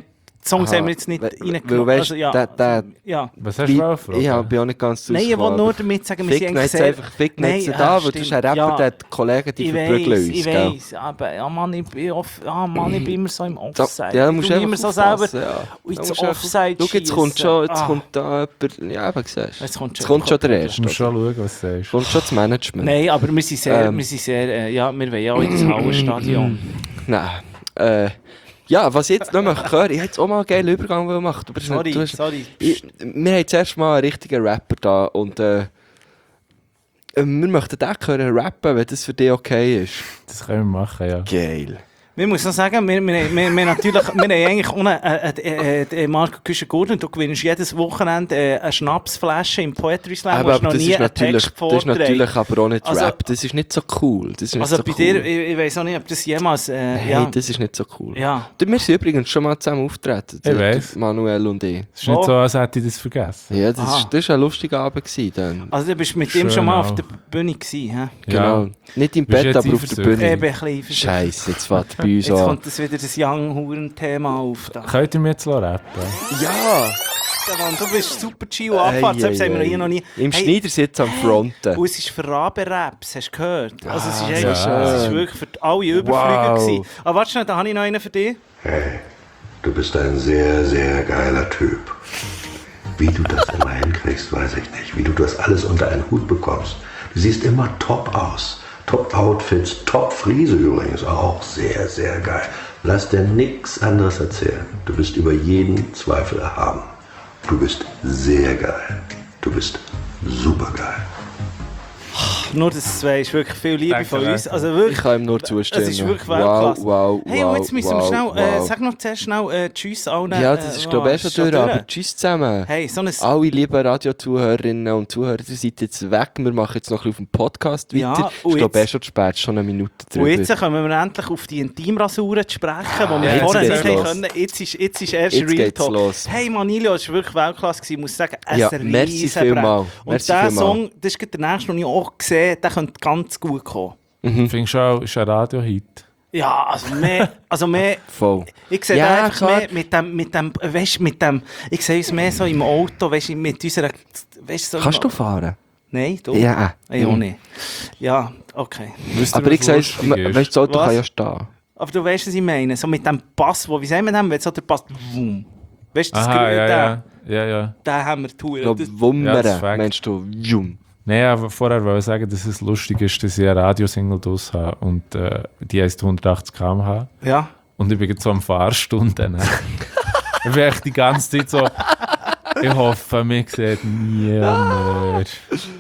Songs Aha, haben wir jetzt nicht weil- reingenommen. weil, Also, weisst, ja, der- der- ja. Was hast du auch gefragt? Ich bin auch nicht ganz Nein, ich wollte nur damit sagen, wir sind Fick eigentlich nicht sehr... einfach, fick Nein, nicht ja, da, weil du stimmt. bist ein Rapper, Ja. der hat die Kollegen, die Ich verprügeln weiss, uns, ich gell? weiss, aber ja, Mann, ich bin, off, ja, Mann, ich bin immer so im Da- Offside. Ja, du ich musst tu einfach immer so selber aufpassen, ja. ins Da musst du einfach- Offside Schau, jetzt kommt schiessen. schon, jetzt Ah. kommt da jemand, ja, eben, siehst du. Jetzt kommt schon- Jetzt kommt schon der Du Erste. musst schon schauen, was du sagst. Jetzt kommt schon das Management. Nein, aber wir sind sehr, Ähm. wir sind sehr, äh, ja, wir wollen ja auch in das Hallenstadion. Nein. Äh, ja, was ich jetzt noch möchte hören, ich hätte jetzt auch mal einen geilen Übergang gemacht. Aber das ist Sorry, nicht, du hast- sorry. Ich, wir haben zuerst mal einen richtigen Rapper da und äh, äh, wir möchten den hören rappen, wenn das für dich okay ist. Das können wir machen, ja. Geil. Wir muss noch sagen, wir, wir, wir, wir, natürlich, wir haben eigentlich ohne äh, äh, äh, Marco Küschen-Gurden, du gewinnst jedes Wochenende äh, eine Schnapsflasche im Poetry Slam, Aber, hast aber noch das, nie ist einen natürlich, Text das ist natürlich vorgetragen. aber auch nicht Also- Rap. Das ist nicht so cool. Das ist nicht Also so bei cool. dir, ich, ich weiß auch nicht, ob das jemals... Äh, Hey, ja. das ist nicht so cool. Ja. Du, wir sind übrigens schon mal zusammen auftreten. Ich weiss. Manuel und ich. Es ist nicht Wo? so, als hätte ich das vergessen. Ja, das Aha. ist, das ist ein lustiger Abend gewesen dann. Also du bist mit ihm Schön schon mal genau. auf auch. der Bühne gewesen, hä? Genau. Nicht im Bist Bett, jetzt aber auf der eifersüchtig? Bühne. Eben ein bisschen eifersüchtig. Scheiße, jetzt fährt bei uns Jetzt an. kommt das wieder das Young-Huren-Thema auf. Da. Könnt ihr mir jetzt rappen? Ja! Ja, Mann, du bist super Gio Abfahrt, selbst haben wir hier noch nie... Im Hey, Schneidersitz am Fronten. Und es ist für Rabe-Raps, hast du gehört? Also es ist, Ah, eigentlich, so es ist schön. wirklich für alle Überflüger Wow. gewesen. Aber warte schnell, da habe ich noch einen für dich. Hey, du bist ein sehr, sehr geiler Typ. Wie du das immer hinkriegst, weiß ich nicht. Wie du das alles unter einen Hut bekommst. Du siehst immer top aus. Top-Outfits, Top-Friese übrigens. Auch sehr, sehr geil. Lass dir nichts anderes erzählen. Du bist über jeden Zweifel erhaben. Du bist sehr geil. Du bist super geil. Nur, dass es weißt, wirklich viel Liebe Danke, von uns. danke. Also wirklich, Ich kann ihm nur zustimmen. es ist wirklich Wow, Weltklasse. wow, Hey, und wow, jetzt müssen wir wow, schnell, äh, wow. sag noch zuerst schnell äh, Tschüss allen. Ja, das ist glaube ich eh ist schon durch, aber tschüss zusammen. Hey, so ein... Alle lieben Radiozuhörerinnen und Zuhörer, ihr seid jetzt weg. Wir machen jetzt noch ein bisschen auf dem Podcast weiter. Ja, ich und glaube eh jetzt- schon zu spät, schon eine Minute drüber. Und jetzt kommen wir endlich auf die Intimrasuren zu sprechen, die wir jetzt vorher geht's nicht los. haben können. Jetzt ist, jetzt ist erst Jetzt Real geht's Talk. los. Hey, Manilio, es war wirklich Weltklasse gewesen. Ich muss sagen, ein Ja, riesen merci Brett. vielmal. Und Merci dieser vielmal. Song, das ist gerade der nächste, den ich auch gesehen habe, der könnte ganz gut kommen. Ich finde schon, ist ein Radio-Hit. Ja, also mehr, also mehr Voll. ich sehe Ja, da einfach klar. mehr mit dem, mit dem, weißt, mit dem, ich sehe uns mehr so im Auto, weißt, mit unserer, weißt, so Kannst du fahren? Nein, du? Ja. Ich auch Mhm. nicht. Ja, okay. Wisst ihr, Aber ich was sage, lustig ist? weißt du, das Auto Was? kann ja stehen. Aber du weißt, was ich meine, so mit dem Pass, wo, wie sagen wir den, wenn so der Pass, wum. Weißt du, das Aha, Geräusch, ja, den, ja. Ja, ja. den haben wir tun. Ich glaube, Das- Ja, das ist Wummern, Fakt. meinst du, jum. Nein, aber vorher wollte ich sagen, dass es lustig ist, dass ich eine Radiosingle draus habe und äh, die heisst hundertachtzig Kilometer pro Stunde Ja. und ich bin jetzt so am Fahrstunden. Ich bin echt die ganze Zeit so, ich hoffe, mich sieht niemand.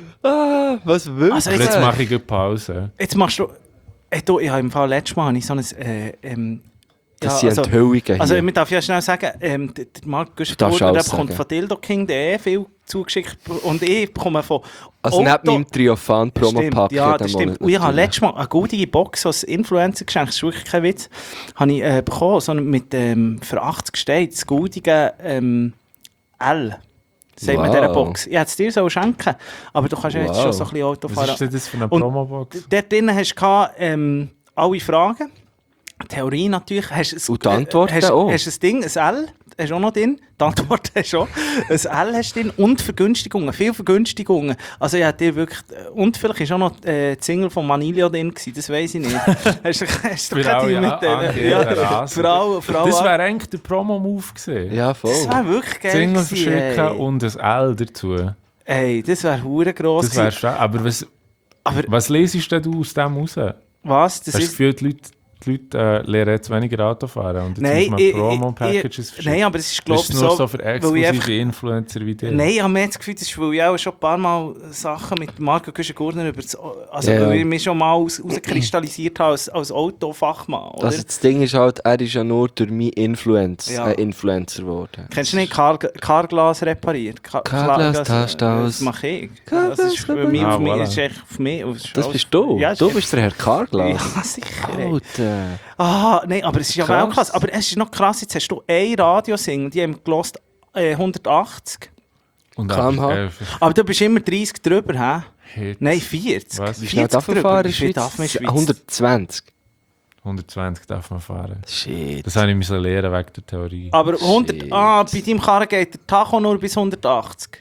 Ah, was willst Also Aber jetzt- jetzt mache ich eine Pause. Jetzt machst du, hey, du, ich habe im Fall letztes Mal habe ich so ein, äh, ähm, Das ja, sind also- Enthüllungen hier. Also, ich darf ja schnell sagen, ähm, der der Marc darfst Güster alles bekommt sagen. von Dildo King der viel zugeschickt und ich bekomme von also neben meinem Triophan-Promo-Pack. Ja, das stimmt. Und ich habe letztes Mal eine goldige Box als Influencer geschenkt, das ist wirklich kein Witz, habe ich äh, bekommen, so mit ähm, für achtzig steht, das goldige ähm, L. Sagt man Wow. dieser Box. Ich hätte es dir so schenken, aber du kannst ja jetzt Wow. schon so ein bisschen Auto Was fahren. ist denn das für eine Und- Promobox? Dort drinnen hast du gehabt, ähm, alle Fragen. Theorie natürlich. Hast ein- Und die Antworten hast, auch. Hast ein Ding, ein L, hast du auch noch drin. Die Antwort hast du auch. Ein L hast du drin und Vergünstigungen, viele Vergünstigungen. Also ich hätte dir wirklich... Und vielleicht war auch noch äh, die Single von Manilio drin gewesen, das weiss ich nicht. hast du, hast du Für keine alle die mit... Angehörigen Äh, ja, Rasen. für alle, für alle, Das wäre eigentlich der Promo-Move gewesen. Ja, voll. das wäre wirklich geil Single gewesen, verschicken ey. und ein L dazu. Ey, das wäre hure gross Das wäre gewesen. schon. Aber was, Aber was lesest denn du aus dem raus? Hast was? Das du das ist... Gefühl, die Leute, die Leute äh, lernen jetzt weniger Auto fahren und jetzt Nein, muss man ich- Promo-Packages ich- verschicken? nein, aber es ist, glaub ist ich, es nur so, so für weil ich exklusive einfach- Influencer wie dir? Nein, ich habe mir jetzt das Gefühl, das ist, weil ich auch schon ein paar Mal Sachen mit Marco Güschen-Gurner über das, also Ja. weil ich mich schon mal aus- rauskristallisiert habe als, als Autofachmann, oder? Also das Ding ist halt, er ist ja nur durch mich Influence, Ja. ein Influencer geworden. Kennst du nicht Car Carglas repariert? Car Carglas Carglas, tauscht äh, aus. Das mache ich. Carglas Das ist für mich, repariert. auf mich, Ah, voilà. das ist echt auf mich. Das, ist Das alles- bist du? Ja, das du ist bist der Herr Carglass. Ja, sicher. ey. Alter. Ah, nein, aber es ist ja Krass. Weltklasse. Aber es ist noch krass, jetzt hast du eine Radiosingle, die haben gelost äh, hundertachtzig. Und K M H? einfach, Aber du bist immer dreißig drüber, hä? äh, Hits. Nein, vierzig. Was? Wie schnell vierzig darf man drüber. fahren in Wie der viel Schweiz? darf man in der Schweiz? hundertzwanzig. hundertzwanzig darf man fahren. Shit. Das habe ich müssen lernen wegen der Theorie. Aber hundert, Shit. ah, bei deinem Karren geht der Tacho nur bis hundertachtzig.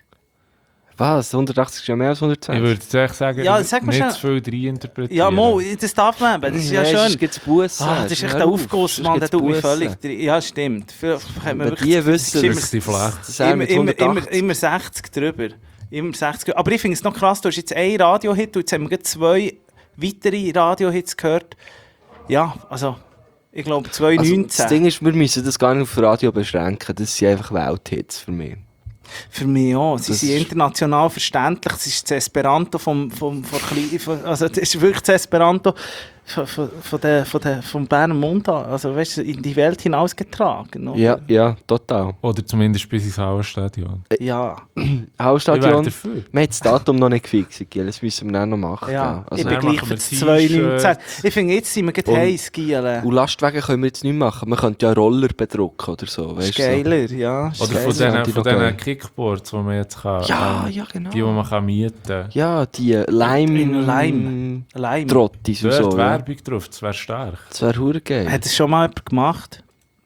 Was? hundertachtzig ist ja mehr als Ich hundertzwanzig? würde jetzt echt sagen, Ja, sag mal nicht schnell. zu viel reinterpretieren. Ja, Mo, das darf man eben, das ist ja Nein, schön. sonst gibt's Bussen. Ah, das ist echt Hör der auf, Aufguss, sonst Mann, der gibt's tut mich Bussen. völlig... drin. Ja, stimmt. Vielleicht haben wir Wenn wirklich... die wissen, immer- Drückt die flach. Das sind Immer, mit immer, immer, hundertachtzig. immer sechzig drüber. Immer sechzig. Aber ich finde es noch krass, du hast jetzt einen Radio-Hit und jetzt haben wir gerade zwei weitere Radio-Hits gehört. Ja, also, ich glaube Also, das zweitausendneunzehn. Ding ist, wir müssen das gar nicht auf Radio beschränken. Das sind einfach Welthits für mich. Für mich auch. Sie Das sind ist- international verständlich. Es ist das Esperanto vom, vom, vom, Klein- von also das ist wirklich das Esperanto von, von, von der, von der, vom Berner Mundart. Also weißt du, in die Welt hinausgetragen. Oder? Ja, ja, total. Oder zumindest bis ins Hauerstadion. Ja. Ich wäre Hausstadion. dafür. Wir haben das Datum noch nicht gefixt, Giel. Das müssen wir dann noch machen. Ja, Ja. ich Also, bin dann gleich machen für wir das T-Shirts. zweitausendneunzehn. Ich finde, jetzt sind wir gerade Und- heiß, Giele. und Lastwagen können wir jetzt nicht machen. Man könnte ja Roller bedrucken oder so. Das ist Weißt du, so. geiler, ja. ist Oder geiler. von fände diesen ich von noch geil. diesen Kickboards, die man jetzt kann. Ja, ähm, ja, genau. Die, die man kann mieten kann. Ja, die Lime... In Lime. Allein. Trottis und Dort so. Ja. Werbung drauf, das wäre stark. Das wäre hure geil. Hat das schon mal jemand gemacht?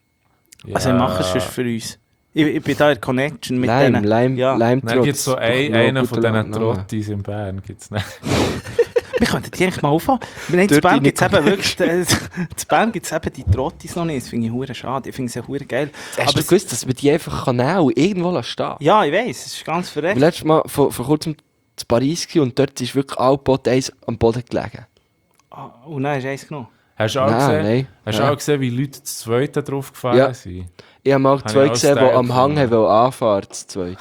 Ja. Also, ich mache es sonst für uns. Ich, ich bin da in Connection mit Lime, denen. Lime, Ja. Lime Dann gibt es so Trotz. ein, Doch, einen noch von guter diesen Name. Trottis in Bern. Gibt's nicht. Wir könnten die eigentlich mal aufhören. In Dort Bern in gibt es die eben wirklich, in Bern gibt es eben die Trottis noch nicht. Das finde ich hure schade. Ich finde es ja hure geil. Hast Aber du es- gewusst, dass man die einfach kann nehmen und irgendwo lassen stehen? Ja, ich weiss, es ist ganz Wir verreckt. letztes Mal vor, vor kurzem in Paris gewesen und dort ist wirklich all Bot eins am Boden gelegen. Ah, und dann hast du eins genommen. Hast du auch Nein, gesehen, nein. Hast du Ja. auch gesehen, wie Leute zu zweiten drauf gefahren Ja. sind? Ich habe mal Habe zwei ich auch gesehen, die Style am Hang gefunden. haben anfahren, zu zweit.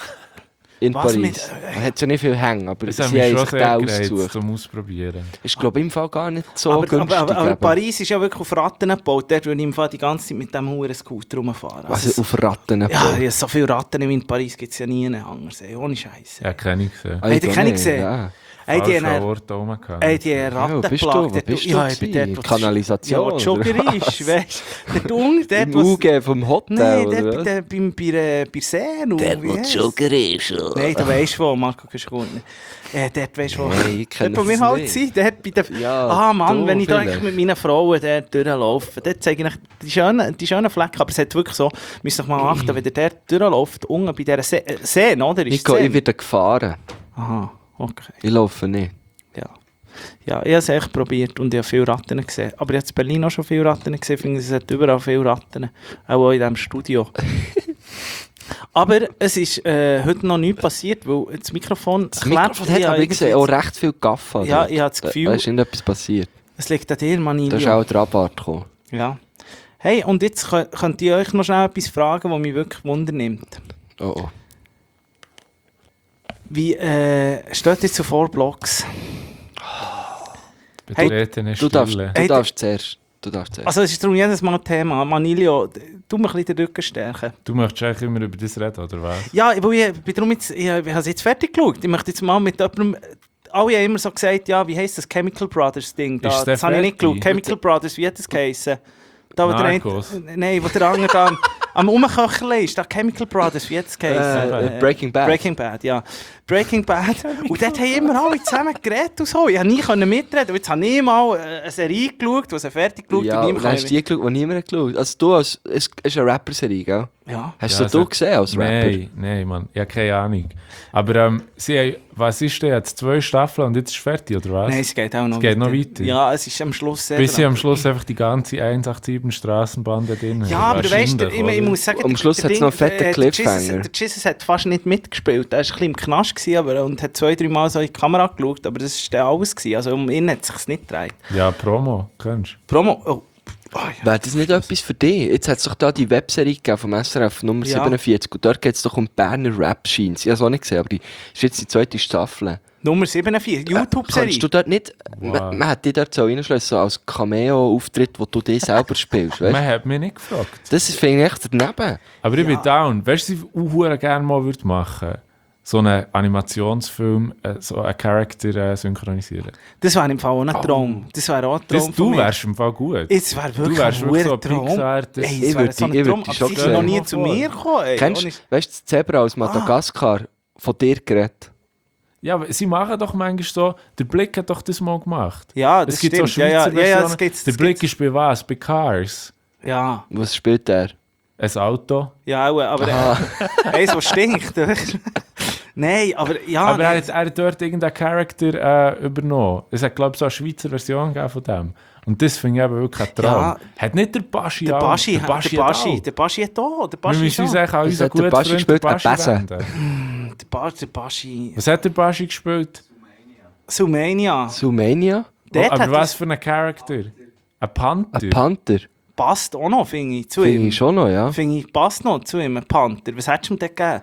In Was Paris. mit- Man hat ja nicht viel Hängen, aber Das sie hat mich haben schon sich den sehr gereizt, ausgesucht. zum Ausprobieren. Ist, glaube ich, im Fall gar nicht so aber, günstig. aber, aber, aber eben. Paris ist ja wirklich auf Ratten gebaut. Dort würde ich im Fall die ganze Zeit mit diesem huren Scooter rumfahren. Was Also, auf Ratten ja, ja, so viele Ratten wie in Paris gibt es ja nie anders. Ey, ohne Scheiße. Ja, keine ich gesehen. Ah, Hey, die gar kann ich nicht, sehen. Ja. Hey, die Falscher haben Ort oben gehabt. Ey, die Ja, wo Rattenplage. bist du? Wo dort- bist du ja, ich bin gewesen? dort, wo- Kanalisation, Ja, wo die Jogger oder ist, weißt du. Der Unge, dort, Im wo U G vom Hotel, Nein, oder dort was? bei, der- beim, bei, äh, bei Seen. Der, wo die Jogger ist. Nein, du weisst wo, Marco Kuschkund. Äh, dort weisst du wo. Nein, ich kenne Dort, wo wir das halt nicht. sind. Dort bei der... Ja, ah Mann, du wenn ich da vielleicht. mit meinen Frauen dort durchlaufe, dort zeige ich euch die schönen, die schönen Flecken. Aber es hat wirklich so, müsst ihr mal achten, wenn ihr dort durchläuft, unten bei dieser See, äh, Seen, oder? Ist Nico, Seen? ich werde gefahren. Aha, okay. Ich laufe nicht. Ja. Ja, ich habe es echt probiert und ich habe viele Ratten gesehen. Aber ich habe in Berlin auch schon viele Ratten gesehen. Ich finde, es hat überall viele Ratten. Auch in diesem Studio. Aber es ist äh, heute noch nichts passiert, weil das Mikrofon Das Mikrofon hat aber gesehen, auch recht viel Gaffa. Ja, dort. ich habe das Gefühl- Da ist irgendetwas passiert. Es liegt an dir, Da ist Manilio. auch der Rabatt gekommen. Ja. Hey, und jetzt kö- könnt ihr euch noch schnell etwas fragen, was mich wirklich Wunder nimmt. Oh, oh. Wie äh, steht ihr zu Vorblogs? Hey, Betreten ist Du darfst, Stille. du Hey, darfst zuerst. Du darfst zuerst. Also es ist darum jedes Mal ein Thema. Manilio, du mir ein bisschen den Rücken stärken. Du möchtest eigentlich immer über das reden, oder was? Ja, weil ich, bin darum jetzt, ich, ich habe es jetzt fertig geschaut. Ich möchte jetzt mal mit jemandem... Alle haben immer so gesagt, ja, wie heisst das Chemical Brothers Ding? Da, Ist der das habe ich nicht fertig? geschaut. Chemical Brothers, wie hat das geheißen? Da, wo der eine, Narcos. nein, wo der andere da am, am Umköcheln ist. Da Chemical Brothers, wie hat das geheißen? Äh, äh, Breaking Bad. Breaking Bad, ja. Breaking Bad. Und dort haben immer alle zusammen geredet und so. Ich konnte nie können mitreden. Und jetzt habe ich mal äh, eine Serie geschaut, die sie fertig geschaut Ja, und und niemand dann hast du die geschaut, die niemand hat geschaut. Also du, als, es ist eine Rapper-Serie, gell? Ja. Hast Ja, du also- du gesehen als Rapper? Nein, nein, Mann. Ich habe keine Ahnung. Aber ähm, sie haben, was ist denn jetzt? Zwei Staffeln und jetzt ist fertig, oder was? Nein, es geht auch noch Es geht noch weiter? Ja, es ist am Schluss sehr... Bis sie am Schluss einfach die ganze hundertsiebenundachtzig Straßenbahn da drin Ja, aber du weißt, ich, ich muss sagen, Am der- Schluss der hat's Ding- noch einen fetten der- der Jesus- Cliffhanger. Der Jesus hat fast nicht mitgespielt. Er war ein bisschen im Knast gewesen, aber, und hat zwei, drei Mal so in die Kamera geschaut, aber das war dann alles gewesen. Also um ihn hat es sich nicht gedreht. Ja, Promo, kennst du? Promo... Oh. Oh, ja. Wäre das nicht etwas für dich? Jetzt hat es doch da die Webserie gegeben vom S R F, Nummer Ja. siebenundvierzig. Und dort geht es doch um Berner Rap-Scheins. Ich habe es auch nicht gesehen, aber die ist jetzt die zweite Staffel. Nummer siebenundvierzig, YouTube-Serie. Kannst du dort nicht... Wow. Man, man hat dich dort so reinschliessen, so als Cameo-Auftritt, wo du dich selber spielst, weißt? Man hat mich nicht gefragt. Das finde ich echt daneben. Aber ich bin down. Weißt du, was ich gerne mal würde machen? So einen Animationsfilm, äh, so einen Charakter äh, synchronisieren. Das wäre im Fall auch ein Traum. Das wäre auch ein Traum Das, von du mir. wärst im Fall gut. Es wäre wirklich Du wärst ein wirklich so verdammter ein Pixar. das- Ey, Ich es wäre würd so ein die- ich würd Traum, die aber schon sie sind noch nie sehen. zu mir gekommen. Ey. Kennst Ohne- du weißt, das Zebra aus Madagaskar von dir geredet? Ja, aber sie machen doch manchmal so, der Blick hat doch das mal gemacht. Ja, das es gibt stimmt. so Schweizer ja, ja, ja, ja, Versionen. das gibt's, Der das Blick gibt's. ist bei was? Bei Cars. Ja, Was spielt er? Ein Auto. ja, auch, aber äh, eins, was stinkt. Nein, aber ja. aber er nein. hat, er hat dort irgendeinen Charakter äh, übernommen. Es hat, glaube ich, so eine Schweizer Version gegeben von dem. Und das finde ich eben wirklich ein Traum. Ja. Hat nicht der Baschi Der auch? Baschi, der der Baschi, Baschi, hat der Baschi hat auch. Der auch. Wir Baschi müssen uns ist auch. eigentlich an Was unseren hat der guten Baschi Freund gespielt? den Baschi Ein Besen? wenden. Der, ba der Baschi. Was hat der Baschi gespielt? Sumania. Sumania? Dort Aber hat was es für ein Charakter? Ein Panther? Ein Panther? passt auch noch, finde ich, zu Finde ihm. ich schon noch, ja. Finde ich, passt noch zu ihm, ein Panther. Was hättest du ihm denn gegeben?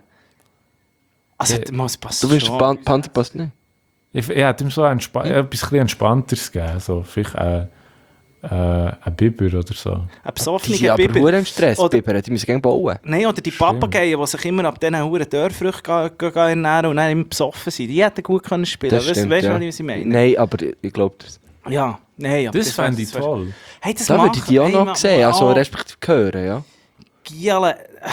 Also, Ja, ja, mal, es passt Du willst schon. Pan Panther passt nicht? Ich, ich hätte ihm so ein Spa- etwas ein bisschen Entspannteres gegeben. So, vielleicht ein, äh, ein Biber oder so. Ein Die besoffener sind aber Biber. verdammt im Stress, Oder- Biber. Die müssen gerne bauen. Nein, oder die Stimmt. Papageien, die sich immer ab diesen huren Dörrfrüchten gehen- gehen- gehen ernähren und dann immer besoffen sind. Die hätten gut können spielen können. Weißt du, ja. was ich meine? Nein, aber ich glaube, das, Ja, nein. Aber Das fände ich wär- toll. Hey, das da machen- würde ich die auch hey, noch ma- sehen, also ah, respektive hören, ja. Giele.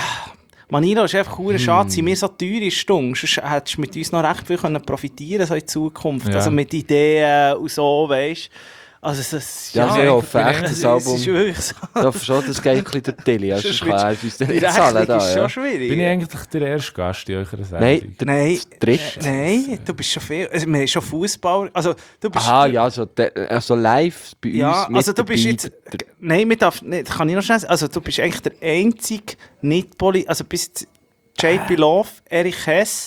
Manilo ist einfach Hm. hure schade, sind wir so teuer in Stunde. Sonst hättest du mit uns noch recht viel können profitieren so in Zukunft. Ja. Also mit Ideen und so, weißt du. Also es, Ja, ich hoffe echt, es, das es Album. ist wirklich so. Ich hoffe schon, das geht ein bisschen der Tilly. Also, Sonst sonst kann er wird's- uns dann Die nicht zahlen. Rechnung Da, ist ja. schon schwierig. Bin ich eigentlich der erste Gast in eurer Sendung? Nein, der Nein, dritte. nein, du bist schon viel. Also, wir haben schon Fußball. Also, du bist. Aha, ja, so, de, also live bei Ja, uns mit also du bist dabei. jetzt. Nein, wir darf, nicht, kann ich noch schnell sagen. Also, du bist eigentlich der einzige Nicht-Poli. Also, bis jetzt J P Love, Erich Hess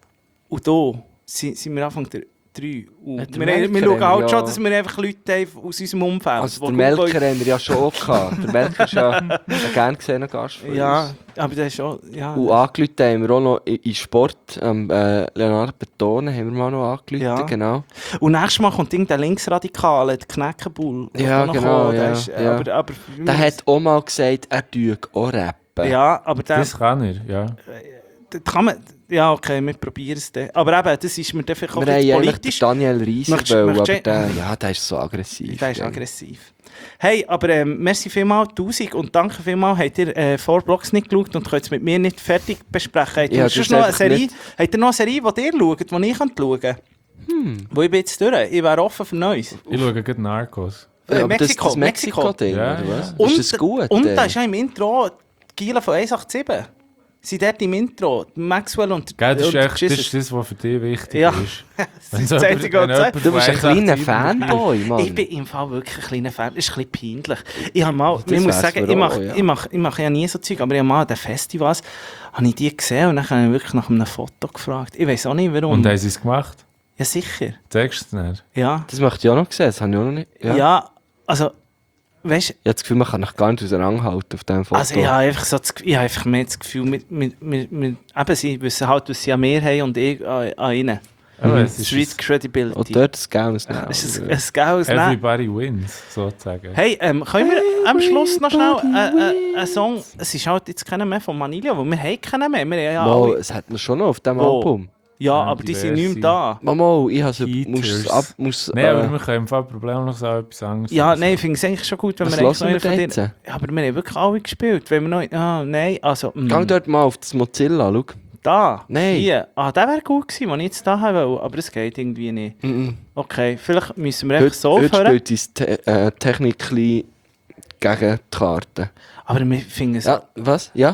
und du sind, sind wir Anfang der drei. Und Ja, der wir, wir Melker schauen haben auch wir schon, ja. dass wir einfach Leute haben aus unserem Umfeld. Also die der gut Melker wollen- haben wir ja schon auch gehabt. Der Melker ist ja ein gern gesehener Gast von Ja, uns. aber das ist schon. Ja, Und angerufen haben wir auch noch in in Sport, ähm, äh, Leonardo Betone haben wir mal noch angerufen, Ja. genau. und nächstes Mal kommt irgendein Linksradikale, der Knäckenbull. Ja, noch genau, kommen. Der ja, ist, ja. Aber, aber, Der hat auch mal gesagt, er tue auch rappen. Ja, aber der. Das kann er, ja. Das kann man, ja, okay, wir probieren es dann. Aber eben, das ist mir dann vielleicht auch Wir ein haben bisschen eigentlich politisch. den Daniel Reiser Möchtest- wollen, möchtest aber du- der, ja, der ist so aggressiv. Der ist ja. aggressiv. Hey, aber ähm, merci vielmals, tausend und danke vielmals, habt ihr äh, vor Blogs nicht geschaut und könnt es mit mir nicht fertig besprechen. Habt ihr Ja, sonst das noch eine einfach Serie, nicht- habt ihr noch eine Serie, die ihr schaut, die ich schauen kann? Hm. Wo ich bin jetzt durch, ich wäre offen für Neues. Ich schaue gerade Narcos. Äh, Ja, aber Mexiko, das, das Mexiko. Mexiko-Ding, Ja, oder ja. was? Und, ist das gut? und äh? da ist ja im Intro die Giela von eins acht sieben. Sie dort im Intro, Maxwell und, Gell, das, ist und echt, das Jesus. ist das, was für dich wichtig Ja. ist. Das ist so das jemand- Einzige, wenn was jemand ich Du bist ein von kleiner eins acht sieben Fanboy, Mann. Ich bin im Fall wirklich ein kleiner Fan. Das ist ein bisschen peinlich. Ich, habe mal, Das ich muss wär's sagen, mir ich auch, mache, ja. ich, mache, ich mache ja nie so Zeug, aber ich habe mal an den Festivals habe ich die gesehen und dann habe ich wirklich nach einem Foto gefragt. Ich weiß auch nicht, warum. Und haben sie es gemacht? Ja, sicher. Zeigst du es nicht? Ja. Das möchte ich auch noch sehen, das habe ich auch noch nicht. Ja, Ja. also, weißt du, Ich habe das Gefühl, man kann noch gar nicht auseinanderhalten auf diesem Foto. also ich habe einfach, so das, ich habe einfach mehr das Gefühl, mit, mit, mit, mit, eben, sie wissen halt, was sie an mir haben und ich an, an ihnen. Aber es ist Street Credibility. Und dort das Geld. Das ist ein, ein geiles Nein. Everybody wins, sozusagen. Hey, ähm, können wir am Schluss noch schnell äh, äh, einen Song... Es ist halt jetzt keiner mehr von Manilio, weil wir haben keinen mehr. Wir haben ja Mal, alle, es hat man schon noch auf diesem Wo? Album. ja, Ja, aber die sind diverse. nicht mehr da. Mal, mal, ich habe so, Heaters. muss, ab, muss, Nein, aber äh, wir können im Fall problemlos auch etwas anderes Ja, sagen. nein, ich finde es eigentlich schon gut, wenn Was wir eigentlich hören noch wir einen jetzt? Ja, aber wir haben wirklich alle gespielt. Wenn wir noch... Ah, nein, also... mm, geh dort mal auf das Mozilla, schau. da? Nein. Hier. Ah, der wäre gut gewesen, den ich jetzt da haben wollte, aber es geht irgendwie nicht. Mhm. Okay, vielleicht müssen wir einfach Heute, so heute aufhören. spielt uns Te äh, Technikli gegen die Karte. Aber wir finden es... Ja, was? Ja?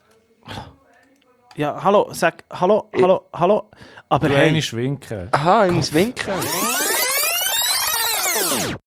Ja, hallo, sag... Hallo, hallo, hallo. Aber Du hey... eine schwinken. Aha, ich muss winken.